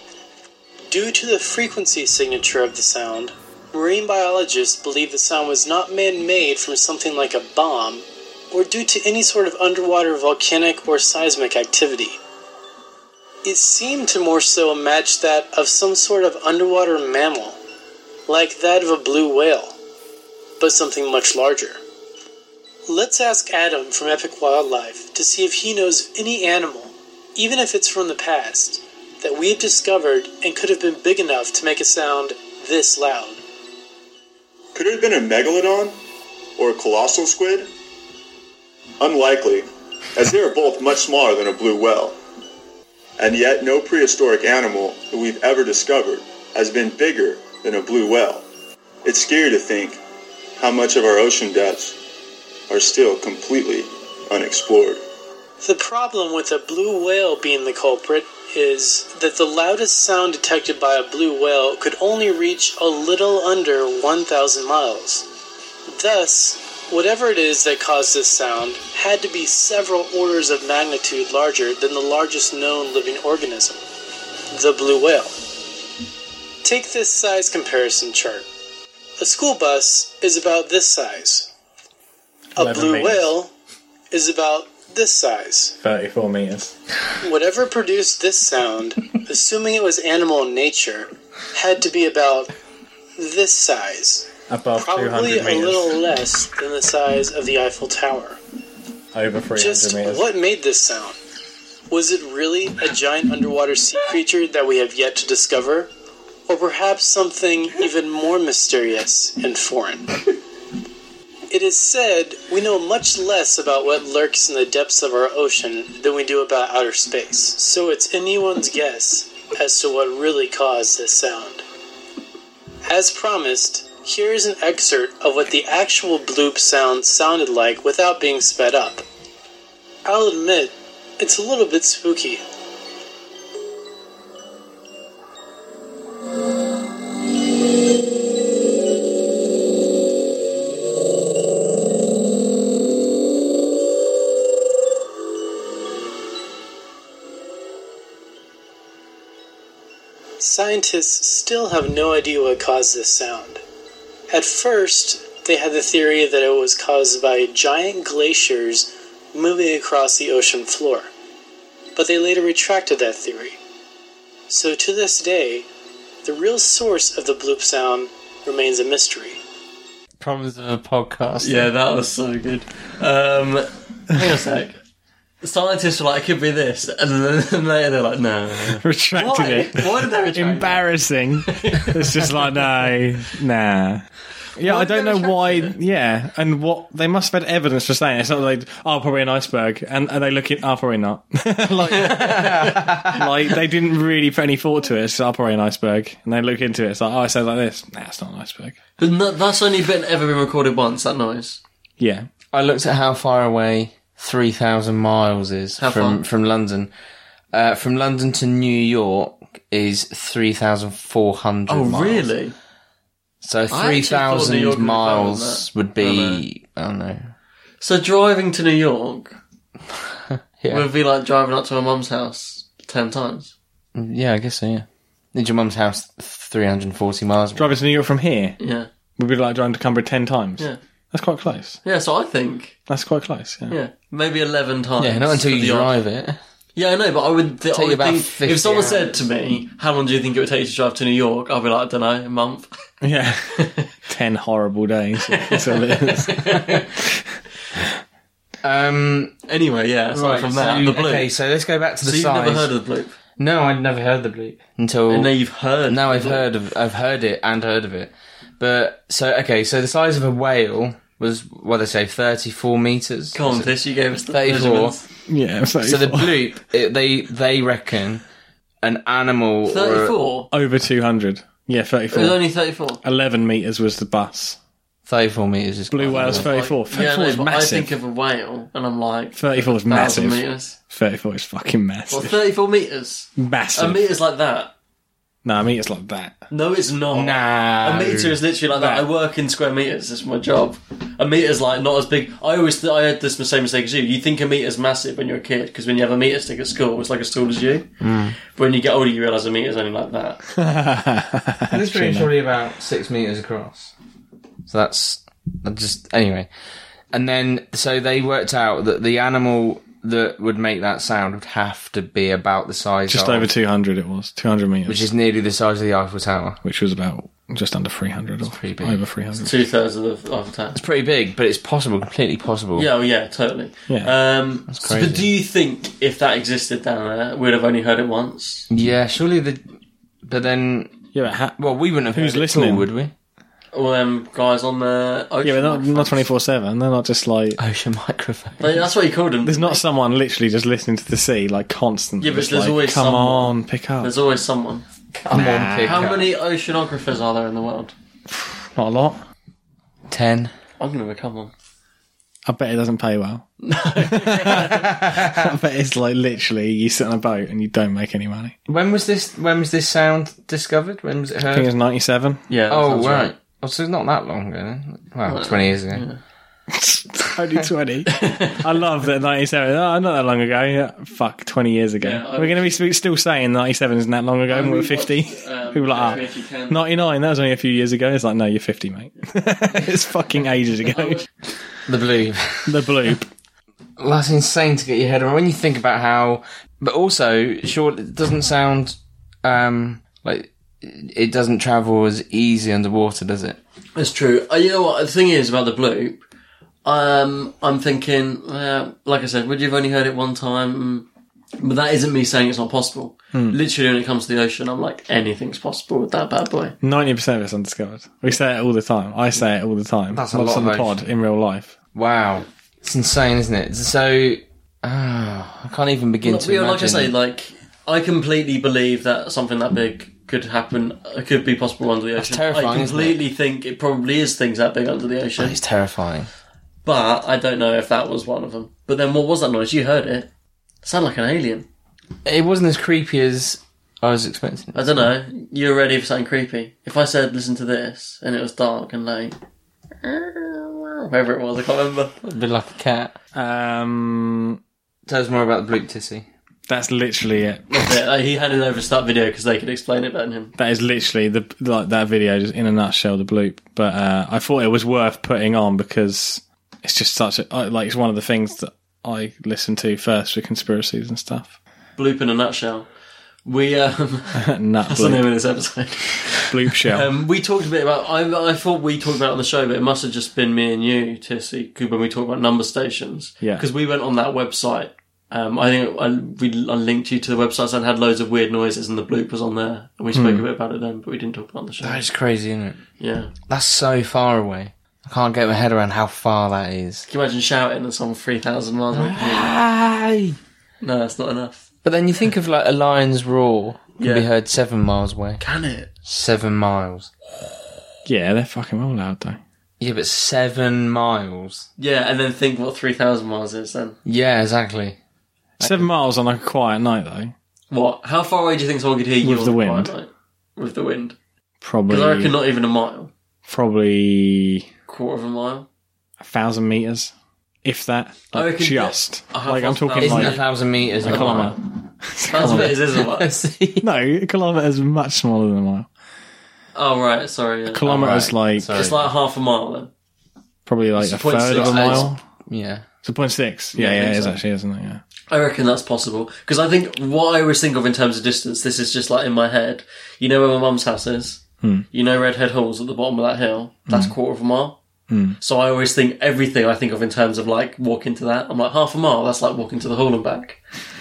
Due to the frequency signature of the sound, marine biologists believe the sound was not man-made from something like a bomb, or due to any sort of underwater volcanic or seismic activity. It seemed to more so match that of some sort of underwater mammal, like that of a blue whale, but something much larger. Let's ask Adam from Epic Wildlife to see if he knows of any animal, even if it's from the past, that we have discovered and could have been big enough to make a sound this loud. Could it have been a megalodon? Or a colossal squid? Unlikely, as they are both much smaller than a blue whale. And yet no prehistoric animal that we've ever discovered has been bigger than a blue whale. It's scary to think how much of our ocean depths are still completely unexplored. The problem with a blue whale being the culprit is that the loudest sound detected by a blue whale could only reach a little under 1,000 miles. Thus, whatever it is that caused this sound had to be several orders of magnitude larger than the largest known living organism, the blue whale. Take this size comparison chart. A school bus is about this size. A blue meters. whale is about this size. 34 meters. Whatever produced this sound, assuming it was animal in nature, had to be about this size. Above Probably 200 a meters. little less than the size of the Eiffel Tower. Over 300 Just meters. what made this sound? Was it really a giant underwater sea creature that we have yet to discover? Or perhaps something even more mysterious and foreign? It is said we know much less about what lurks in the depths of our ocean than we do about outer space, so it's anyone's guess as to what really caused this sound. As promised, here is an excerpt of what the actual bloop sound sounded like without being sped up. I'll admit, it's a little bit spooky. Scientists still have no idea what caused this sound. At first, they had the theory that it was caused by giant glaciers moving across the ocean floor, but they later retracted that theory. So to this day, the real source of the bloop sound remains a mystery. Problems of a podcast. Yeah, that was so good. Hang on a sec. Scientists were like, it could be this, and then later they're like, no. Retracted Why? it. Why did they retract it? Embarrassing. It's just like, no, nah. Yeah, I don't know why. Yeah, and what they must have had evidence for saying it. It's not like, oh, probably an iceberg, and they look at, oh, probably not. like they didn't really put any thought to it. It's oh, probably an iceberg, and they look into it. It's like, oh, it sounds like this. Nah, it's not an iceberg. But no, that's only ever been recorded once, that noise. Yeah, I looked at how far away 3,000 miles is How from far? London. From London to New York is 3,400 Oh, miles. really? So actually thought New 3,000 York would be further than miles that. would be, I don't know. So driving to New York Yeah. would be like driving up to my mum's house 10 times. Yeah, I guess so, yeah. Is your mum's house 340 miles away? driving to New York from here Yeah. would be like driving to Cumbria 10 times. Yeah. That's quite close. Yeah, so I think, That's quite close. Yeah. yeah, maybe 11 times. Yeah, not until for you the odd- drive it. Yeah, I know, but I would, I Take would about think, 50 if someone hours. said to me, how long do you think it would take you to drive to New York? I'd be like, I don't know, a month. Yeah. 10 horrible days. That's all it is. Anyway, yeah, aside from that, the bloop. Okay, so let's go back to the So you've size. never heard of the bloop? No, I'd never heard the bleep until And now you've heard. now the I've bloop. heard it and heard of it. But so the size of a whale was what they say 34 meters. Come on, Tish, you gave us the 34. measurements. Yeah, So the bloop, they reckon an animal 34? over 200. Yeah, 34. It was only 34. 11 meters was the bus. 34 meters is Blue quite whale's big. 34. 34 is but I massive. think of a whale, and I'm like... 34 is 1,000 massive. metres. 34 is fucking What, massive. 34 metres? Massive. A metre's like that. No, I mean it's like that. No, it's not. Nah. A metre is literally like that. I work in square metres. It's my job. A metre's like not as big. I had this same mistake as you. You think a metre's massive when you're a kid, because when you have a metre stick at school, it's like as tall as you. But when you get older, you realise a metre's only like that. And this room's probably about 6 meters across. So that's just anyway. And then so they worked out that the animal that would make that sound would have to be about the size Just of, over 200 it was. 200 meters. which is nearly the size of the Eiffel Tower. which was about just under 300 or pretty big. over 300. 2/3 of the town. It's pretty big, but it's possible, completely possible. Yeah, oh yeah, totally. Yeah. crazy. But do you think if that existed down there, we'd have only heard it once? Yeah, surely but then, Yeah, but we wouldn't have Who's heard it listening? at all, would we? All them guys on the ocean. yeah, but not 24/7. They're not just like. Ocean microphone. That's what you called them. There's not someone literally just listening to the sea like constantly. Yeah, but just there's like, always come someone. on, pick up. There's always someone. Come on, pick How up. many oceanographers are there in the world? Not a lot. 10. I'm going to become one. I bet it doesn't pay well. I bet it's like literally you sit on a boat and you don't make any money. When was this sound discovered? When was it I heard? think it was 97. Yeah. that Oh, sounds right. Oh, so it's not that long ago then. Well, 20 years ago. Yeah. Only 20. I love that 97. Oh, not that long ago. Yeah, fuck, 20 years ago. Yeah, We're going to be still saying 97 isn't that long ago and we're 50. People are like, if you can. 99, that was only a few years ago. It's like, no, you're 50, mate. It's fucking ages ago. The bloop. The bloop. Well, that's insane to get your head around. When you think about how... But also, sure, it doesn't sound like... It doesn't travel as easy underwater, does it? It's true. You know what? The thing is about the bloop, I'm thinking, like I said, would you have only heard it one time? But that isn't me saying it's not possible. Literally, when it comes to the ocean, I'm like, anything's possible with that bad boy. 90% of it's undiscovered. We say it all the time. I say it all the time. That's a Not lot on the of pod, in real life. Wow. It's insane, isn't it? So... I can't even begin to imagine. Like I say, like, I completely believe that something that big could happen, could be possible under the ocean. terrifying, I isn't completely think it probably is things that big under the ocean. It's terrifying. But I don't know if that was one of them. But then what was that noise? You heard it. It sounded like an alien. It wasn't as creepy as I was expecting. I don't know. You were ready for something creepy. If I said, listen to this, and it was dark and late, whatever it was, I can't remember. A bit like a cat. Tell us more about the bloop tissy. That's literally it. He handed over to that video because they could explain it better than him. That is literally that video, just in a nutshell, the bloop. But I thought it was worth putting on because it's just such a it's one of the things that I listen to first for conspiracies and stuff. Bloop in a nutshell. We Nut that's the name bloop. of this episode. Bloop shell. We talked a bit about. I thought we talked about it on the show, but it must have just been me and you, Tissy, when we talked about number stations. Yeah. Because we went on that website. I think I linked you to the website and had loads of weird noises, and the bloop was on there, and we spoke a bit about it then, but we didn't talk about it on the show. That is crazy, isn't it? Yeah. That's so far away. I can't get my head around how far that is. Can you imagine shouting at someone 3,000 miles away? Hey! No, that's not enough. But then you think of like a lion's roar can be heard 7 miles away. Can it? 7 miles. Yeah, they're fucking well loud though. Yeah, but 7 miles. Yeah, and then think what 3,000 miles is then. Yeah, exactly. 7 miles on a quiet night though. What? How far away do you think someone could hear you With on the a quiet wind. night? With the wind. Probably. Because I reckon not even a mile. Probably Quarter of a mile. 1,000 meters, if that. I reckon Just a half like I'm a talking Isn't like 1,000 metres a kilometre. That's what it is, isn't it? See? No, a kilometre is much smaller than a mile. Oh, right, sorry. Yeah. Kilometre's like Sorry. It's like half a mile then. probably like It's a 0.6. third of a mile. Yeah. It's a 0.6. Yeah, I Yeah, think it is so. actually, isn't it? Yeah. I reckon that's possible. Because I think what I always think of in terms of distance, this is just like in my head. You know where my mum's house is? You know Redhead Hall's at the bottom of that hill? That's quarter of a mile. So I always think everything I think of in terms of like walking to that. I'm like, half a mile, that's like walking to the hall and back.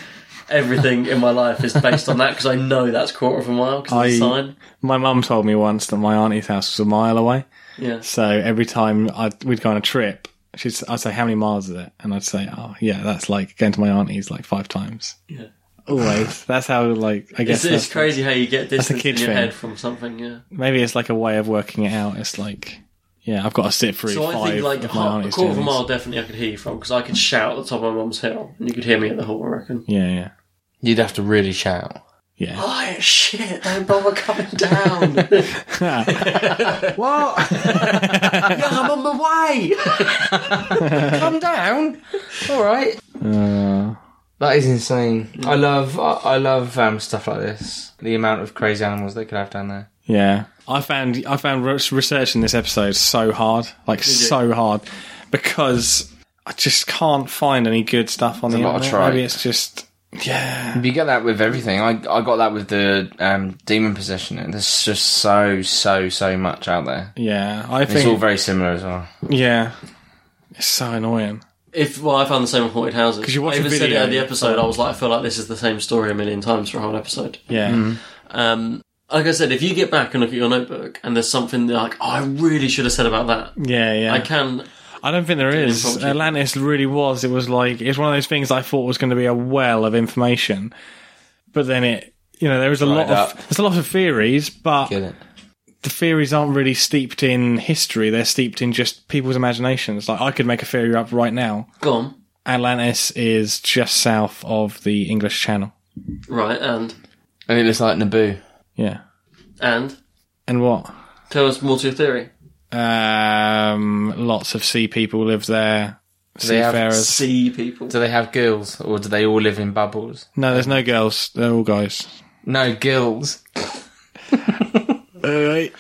everything in my life is based on that because I know that's quarter of a mile because of the sign. My mum told me once that my auntie's house was a mile away. Yeah. So every time we'd go on a trip, I'd say, how many miles is it? And I'd say, oh, yeah, that's like going to my auntie's like 5 times. Yeah. Always. That's how, like, I guess it's crazy how you get distance in kid your thing. head from something, yeah. Maybe it's like a way of working it out. It's like, yeah, I've got to sit through So I 5 think like of my a auntie's quarter of a journeys. mile definitely I could hear you from because I could shout at the top of my mum's hill and you could hear me at the hill, I reckon. Yeah. You'd have to really shout. Yeah. Oh, shit, don't bother coming down. What? Yeah, I'm on my way. Calm down. All right. That is insane. I love stuff like this. The amount of crazy animals they could have down there. Yeah. I found researching this episode so hard. Like, so hard. Because I just can't find any good stuff on the a lot of internet. tripe. Maybe it's just... Yeah. You get that with everything. I got that with the demon possession. And there's just so much out there. Yeah. I It's think... all very similar as well. Yeah. It's so annoying. I found the same with Haunted Houses. 'Cause you watch I a even said it video, at the episode, I was like, I feel like this is the same story a million times for a whole episode. Yeah. Like I said, if you get back and look at your notebook and there's something that like, oh, I really should have said about that. Yeah. I don't think there is. impromptu. Atlantis really was. It was like, it's one of those things I thought was going to be a well of information. But then there's a lot of theories, but Get it? the theories aren't really steeped in history. They're steeped in just people's imaginations. Like, I could make a theory up right now. Go on. Atlantis is just south of the English Channel. Right, and it looks like Naboo. Yeah. And what? tell us more to your theory. Lots of sea people live there. they have Seafarers. Sea people. Do they have gills, or do they all live in bubbles? No, there's no girls. They're all guys. No gills. Wait,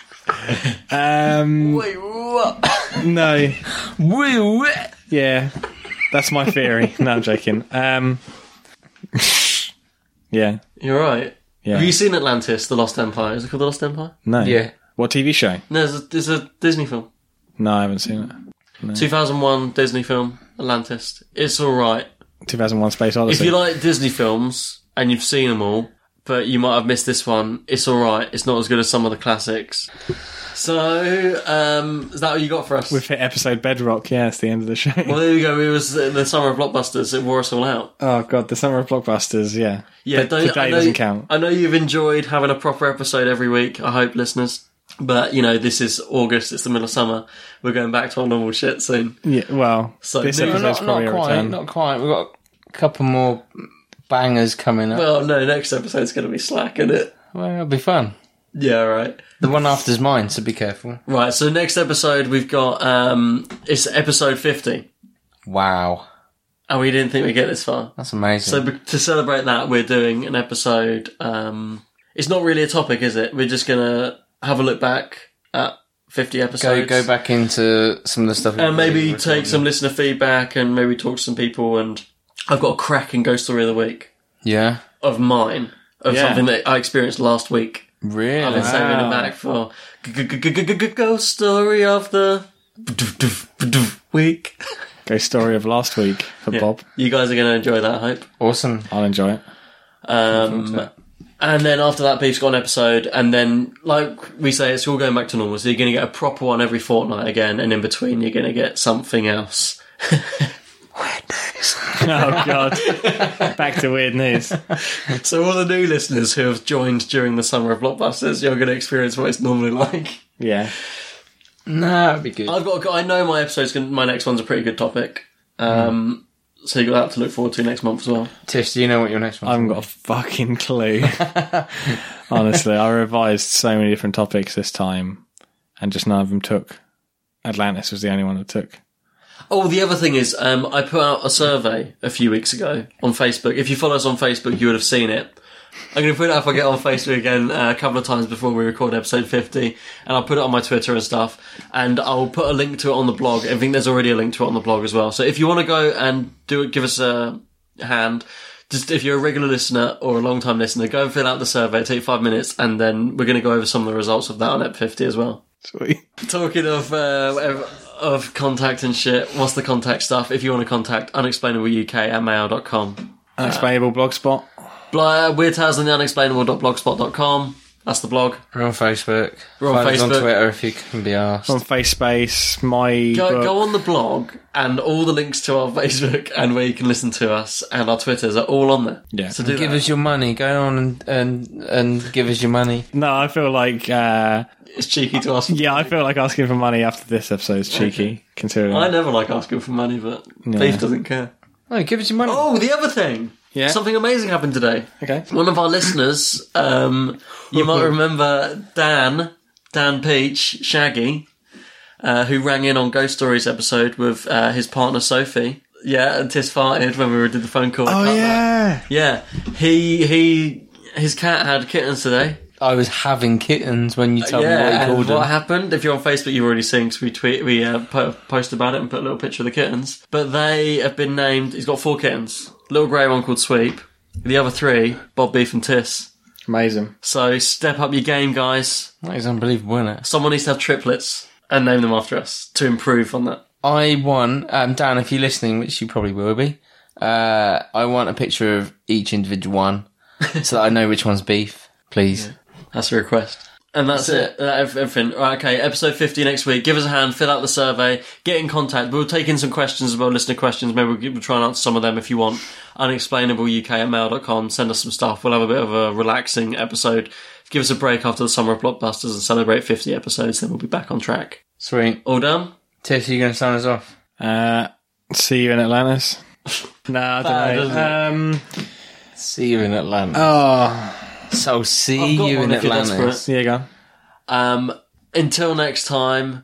what? no. Woo! Yeah, that's my theory. No, I'm joking. Yeah. You're right. Yeah. Have you seen Atlantis, The Lost Empire? Is it called The Lost Empire? No. Yeah. What TV show? No, there's a Disney film. No, I haven't seen it. 2001 Disney film, Atlantis. It's alright. 2001 Space Odyssey. If you like Disney films, and you've seen them all, but you might have missed this one, it's alright. It's not as good as some of the classics. So, is that what you got for us? We've hit episode Bedrock. Yeah, it's the end of the show. Well, there we go. It was the summer of blockbusters. It wore us all out. Oh god, the summer of blockbusters. Yeah. Yeah, Today doesn't count. I know you've enjoyed having a proper episode every week. I hope, listeners. But this is August. It's the middle of summer. We're going back to our normal shit soon. Yeah. Well, So this maybe episode's probably a return. Not quite. We've got a couple more bangers coming up. Well, no, next episode's going to be slack, isn't it? Well, it'll be fun. Yeah, right. The one after's mine, so be careful. Right. So next episode we've got it's episode 50, Wow. and we didn't think we'd get this far. That's amazing. So to celebrate that, we're doing an episode. It's not really a topic, is it? We're just gonna have a look back at 50 episodes. go back into some of the stuff. And maybe we've take some listener feedback and maybe talk to some people. And I've got a cracking ghost story of the week Yeah. of mine, of Yeah. something that I experienced last week. Really? I've been saving it back for ghost story of the week. Ghost story of last week for Bob. You guys are going to enjoy that, I hope. Awesome. I'll enjoy it. And then after that, Beef's got an episode, and then, like we say, it's all going back to normal. So you're going to get a proper one every fortnight again, and in between, you're going to get something else. Oh god. Back to weird news. So all the new listeners who have joined during the summer of blockbusters, you're going to experience what it's normally like. Yeah. Nah, that'd be good. I know my my next one's a pretty good topic. So you got that to look forward to next month as well. Tish, do you know what your next one? I haven't got a fucking clue. Honestly, I revised so many different topics this time, and just none of them took. Atlantis was the only one that took. Oh, the other thing is, I put out a survey a few weeks ago on Facebook. If you follow us on Facebook, you would have seen it. I'm going to put it up again on Facebook again a couple of times before we record episode 50, and I'll put it on my Twitter and stuff, and I'll put a link to it on the blog. I think there's already a link to it on the blog as well. So if you want to go and do it, give us a hand. Just if you're a regular listener or a long-time listener, go and fill out the survey. Take 5 minutes, and then we're going to go over some of the results of that on Ep 50 as well. Sweet. Talking of contact and shit, what's the contact stuff? If you want to contact unexplainableuk@mail.com. Unexplainable Blogspot. Weird Tales and the Unexplainable.blogspot.com. That's the blog. We're on Facebook. We're on Find us Facebook. on Twitter if you can be asked. On FaceSpace, my book. Go on the blog, and all the links to our Facebook and where you can listen to us and our Twitters are all on there. Yeah. So do Give that. us your money. Go on and give us your money. No, I feel like It's cheeky to ask. I feel like asking for money after this episode is cheeky, considering. I never like asking for money, but Beef doesn't care. No, give us your money. Oh, the other thing. Yeah. Something amazing happened today. Okay. One of our listeners, you might remember Dan Peach, Shaggy, who rang in on Ghost Stories episode with his partner Sophie. Yeah, and Tis farted when we did the phone call. Oh yeah. Yeah. His cat had kittens today. I was having kittens when you told me what you and called them. what happened? If you're on Facebook, you've already seen because we posted about it and put a little picture of the kittens. But they have been named. He's got 4 kittens. Little grey one called Sweep. The other 3, Bob, Beef, and Tiss. Amazing. So step up your game, guys. That is unbelievable, isn't it? Someone needs to have triplets and name them after us to improve on that. I want, Dan, if you're listening, which you probably will be, I want a picture of each individual one so that I know which one's beef, please. Yeah. That's a request. And that's it. Everything. Right, okay, episode 50 next week. Give us a hand, fill out the survey, get in contact. We'll take in some questions as well, listener questions. Maybe we'll try and answer some of them if you want. unexplainableuk@mail.com. Send us some stuff. We'll have a bit of a relaxing episode. Give us a break after the summer of blockbusters and celebrate 50 episodes. Then we'll be back on track. Sweet. All done? Tiff, are you going to sign us off? See you in Atlantis. No, I don't know. See you in Atlantis. Oh, So see I've got you one in if you're Atlantis. yeah, go on. Until next time.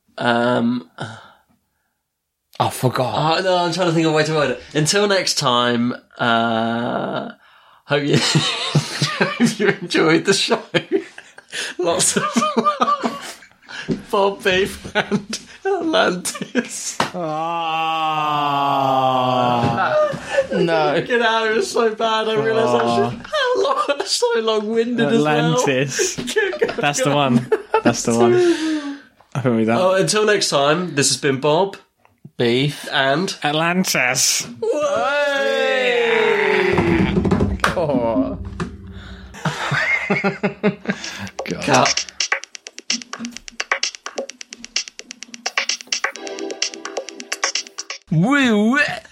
I forgot. No, I'm trying to think of a way to word it. Until next time, hope you hope you enjoyed the show. Lots of love. Bob, Beef, and Atlantis. No. Get out, it was so bad. I realised how so long-winded Atlantis. as well. That's the one. That's the one. I think we that. Oh, until next time, this has been Bob, Beef. and Atlantis. Oh. God. Cut. Woo!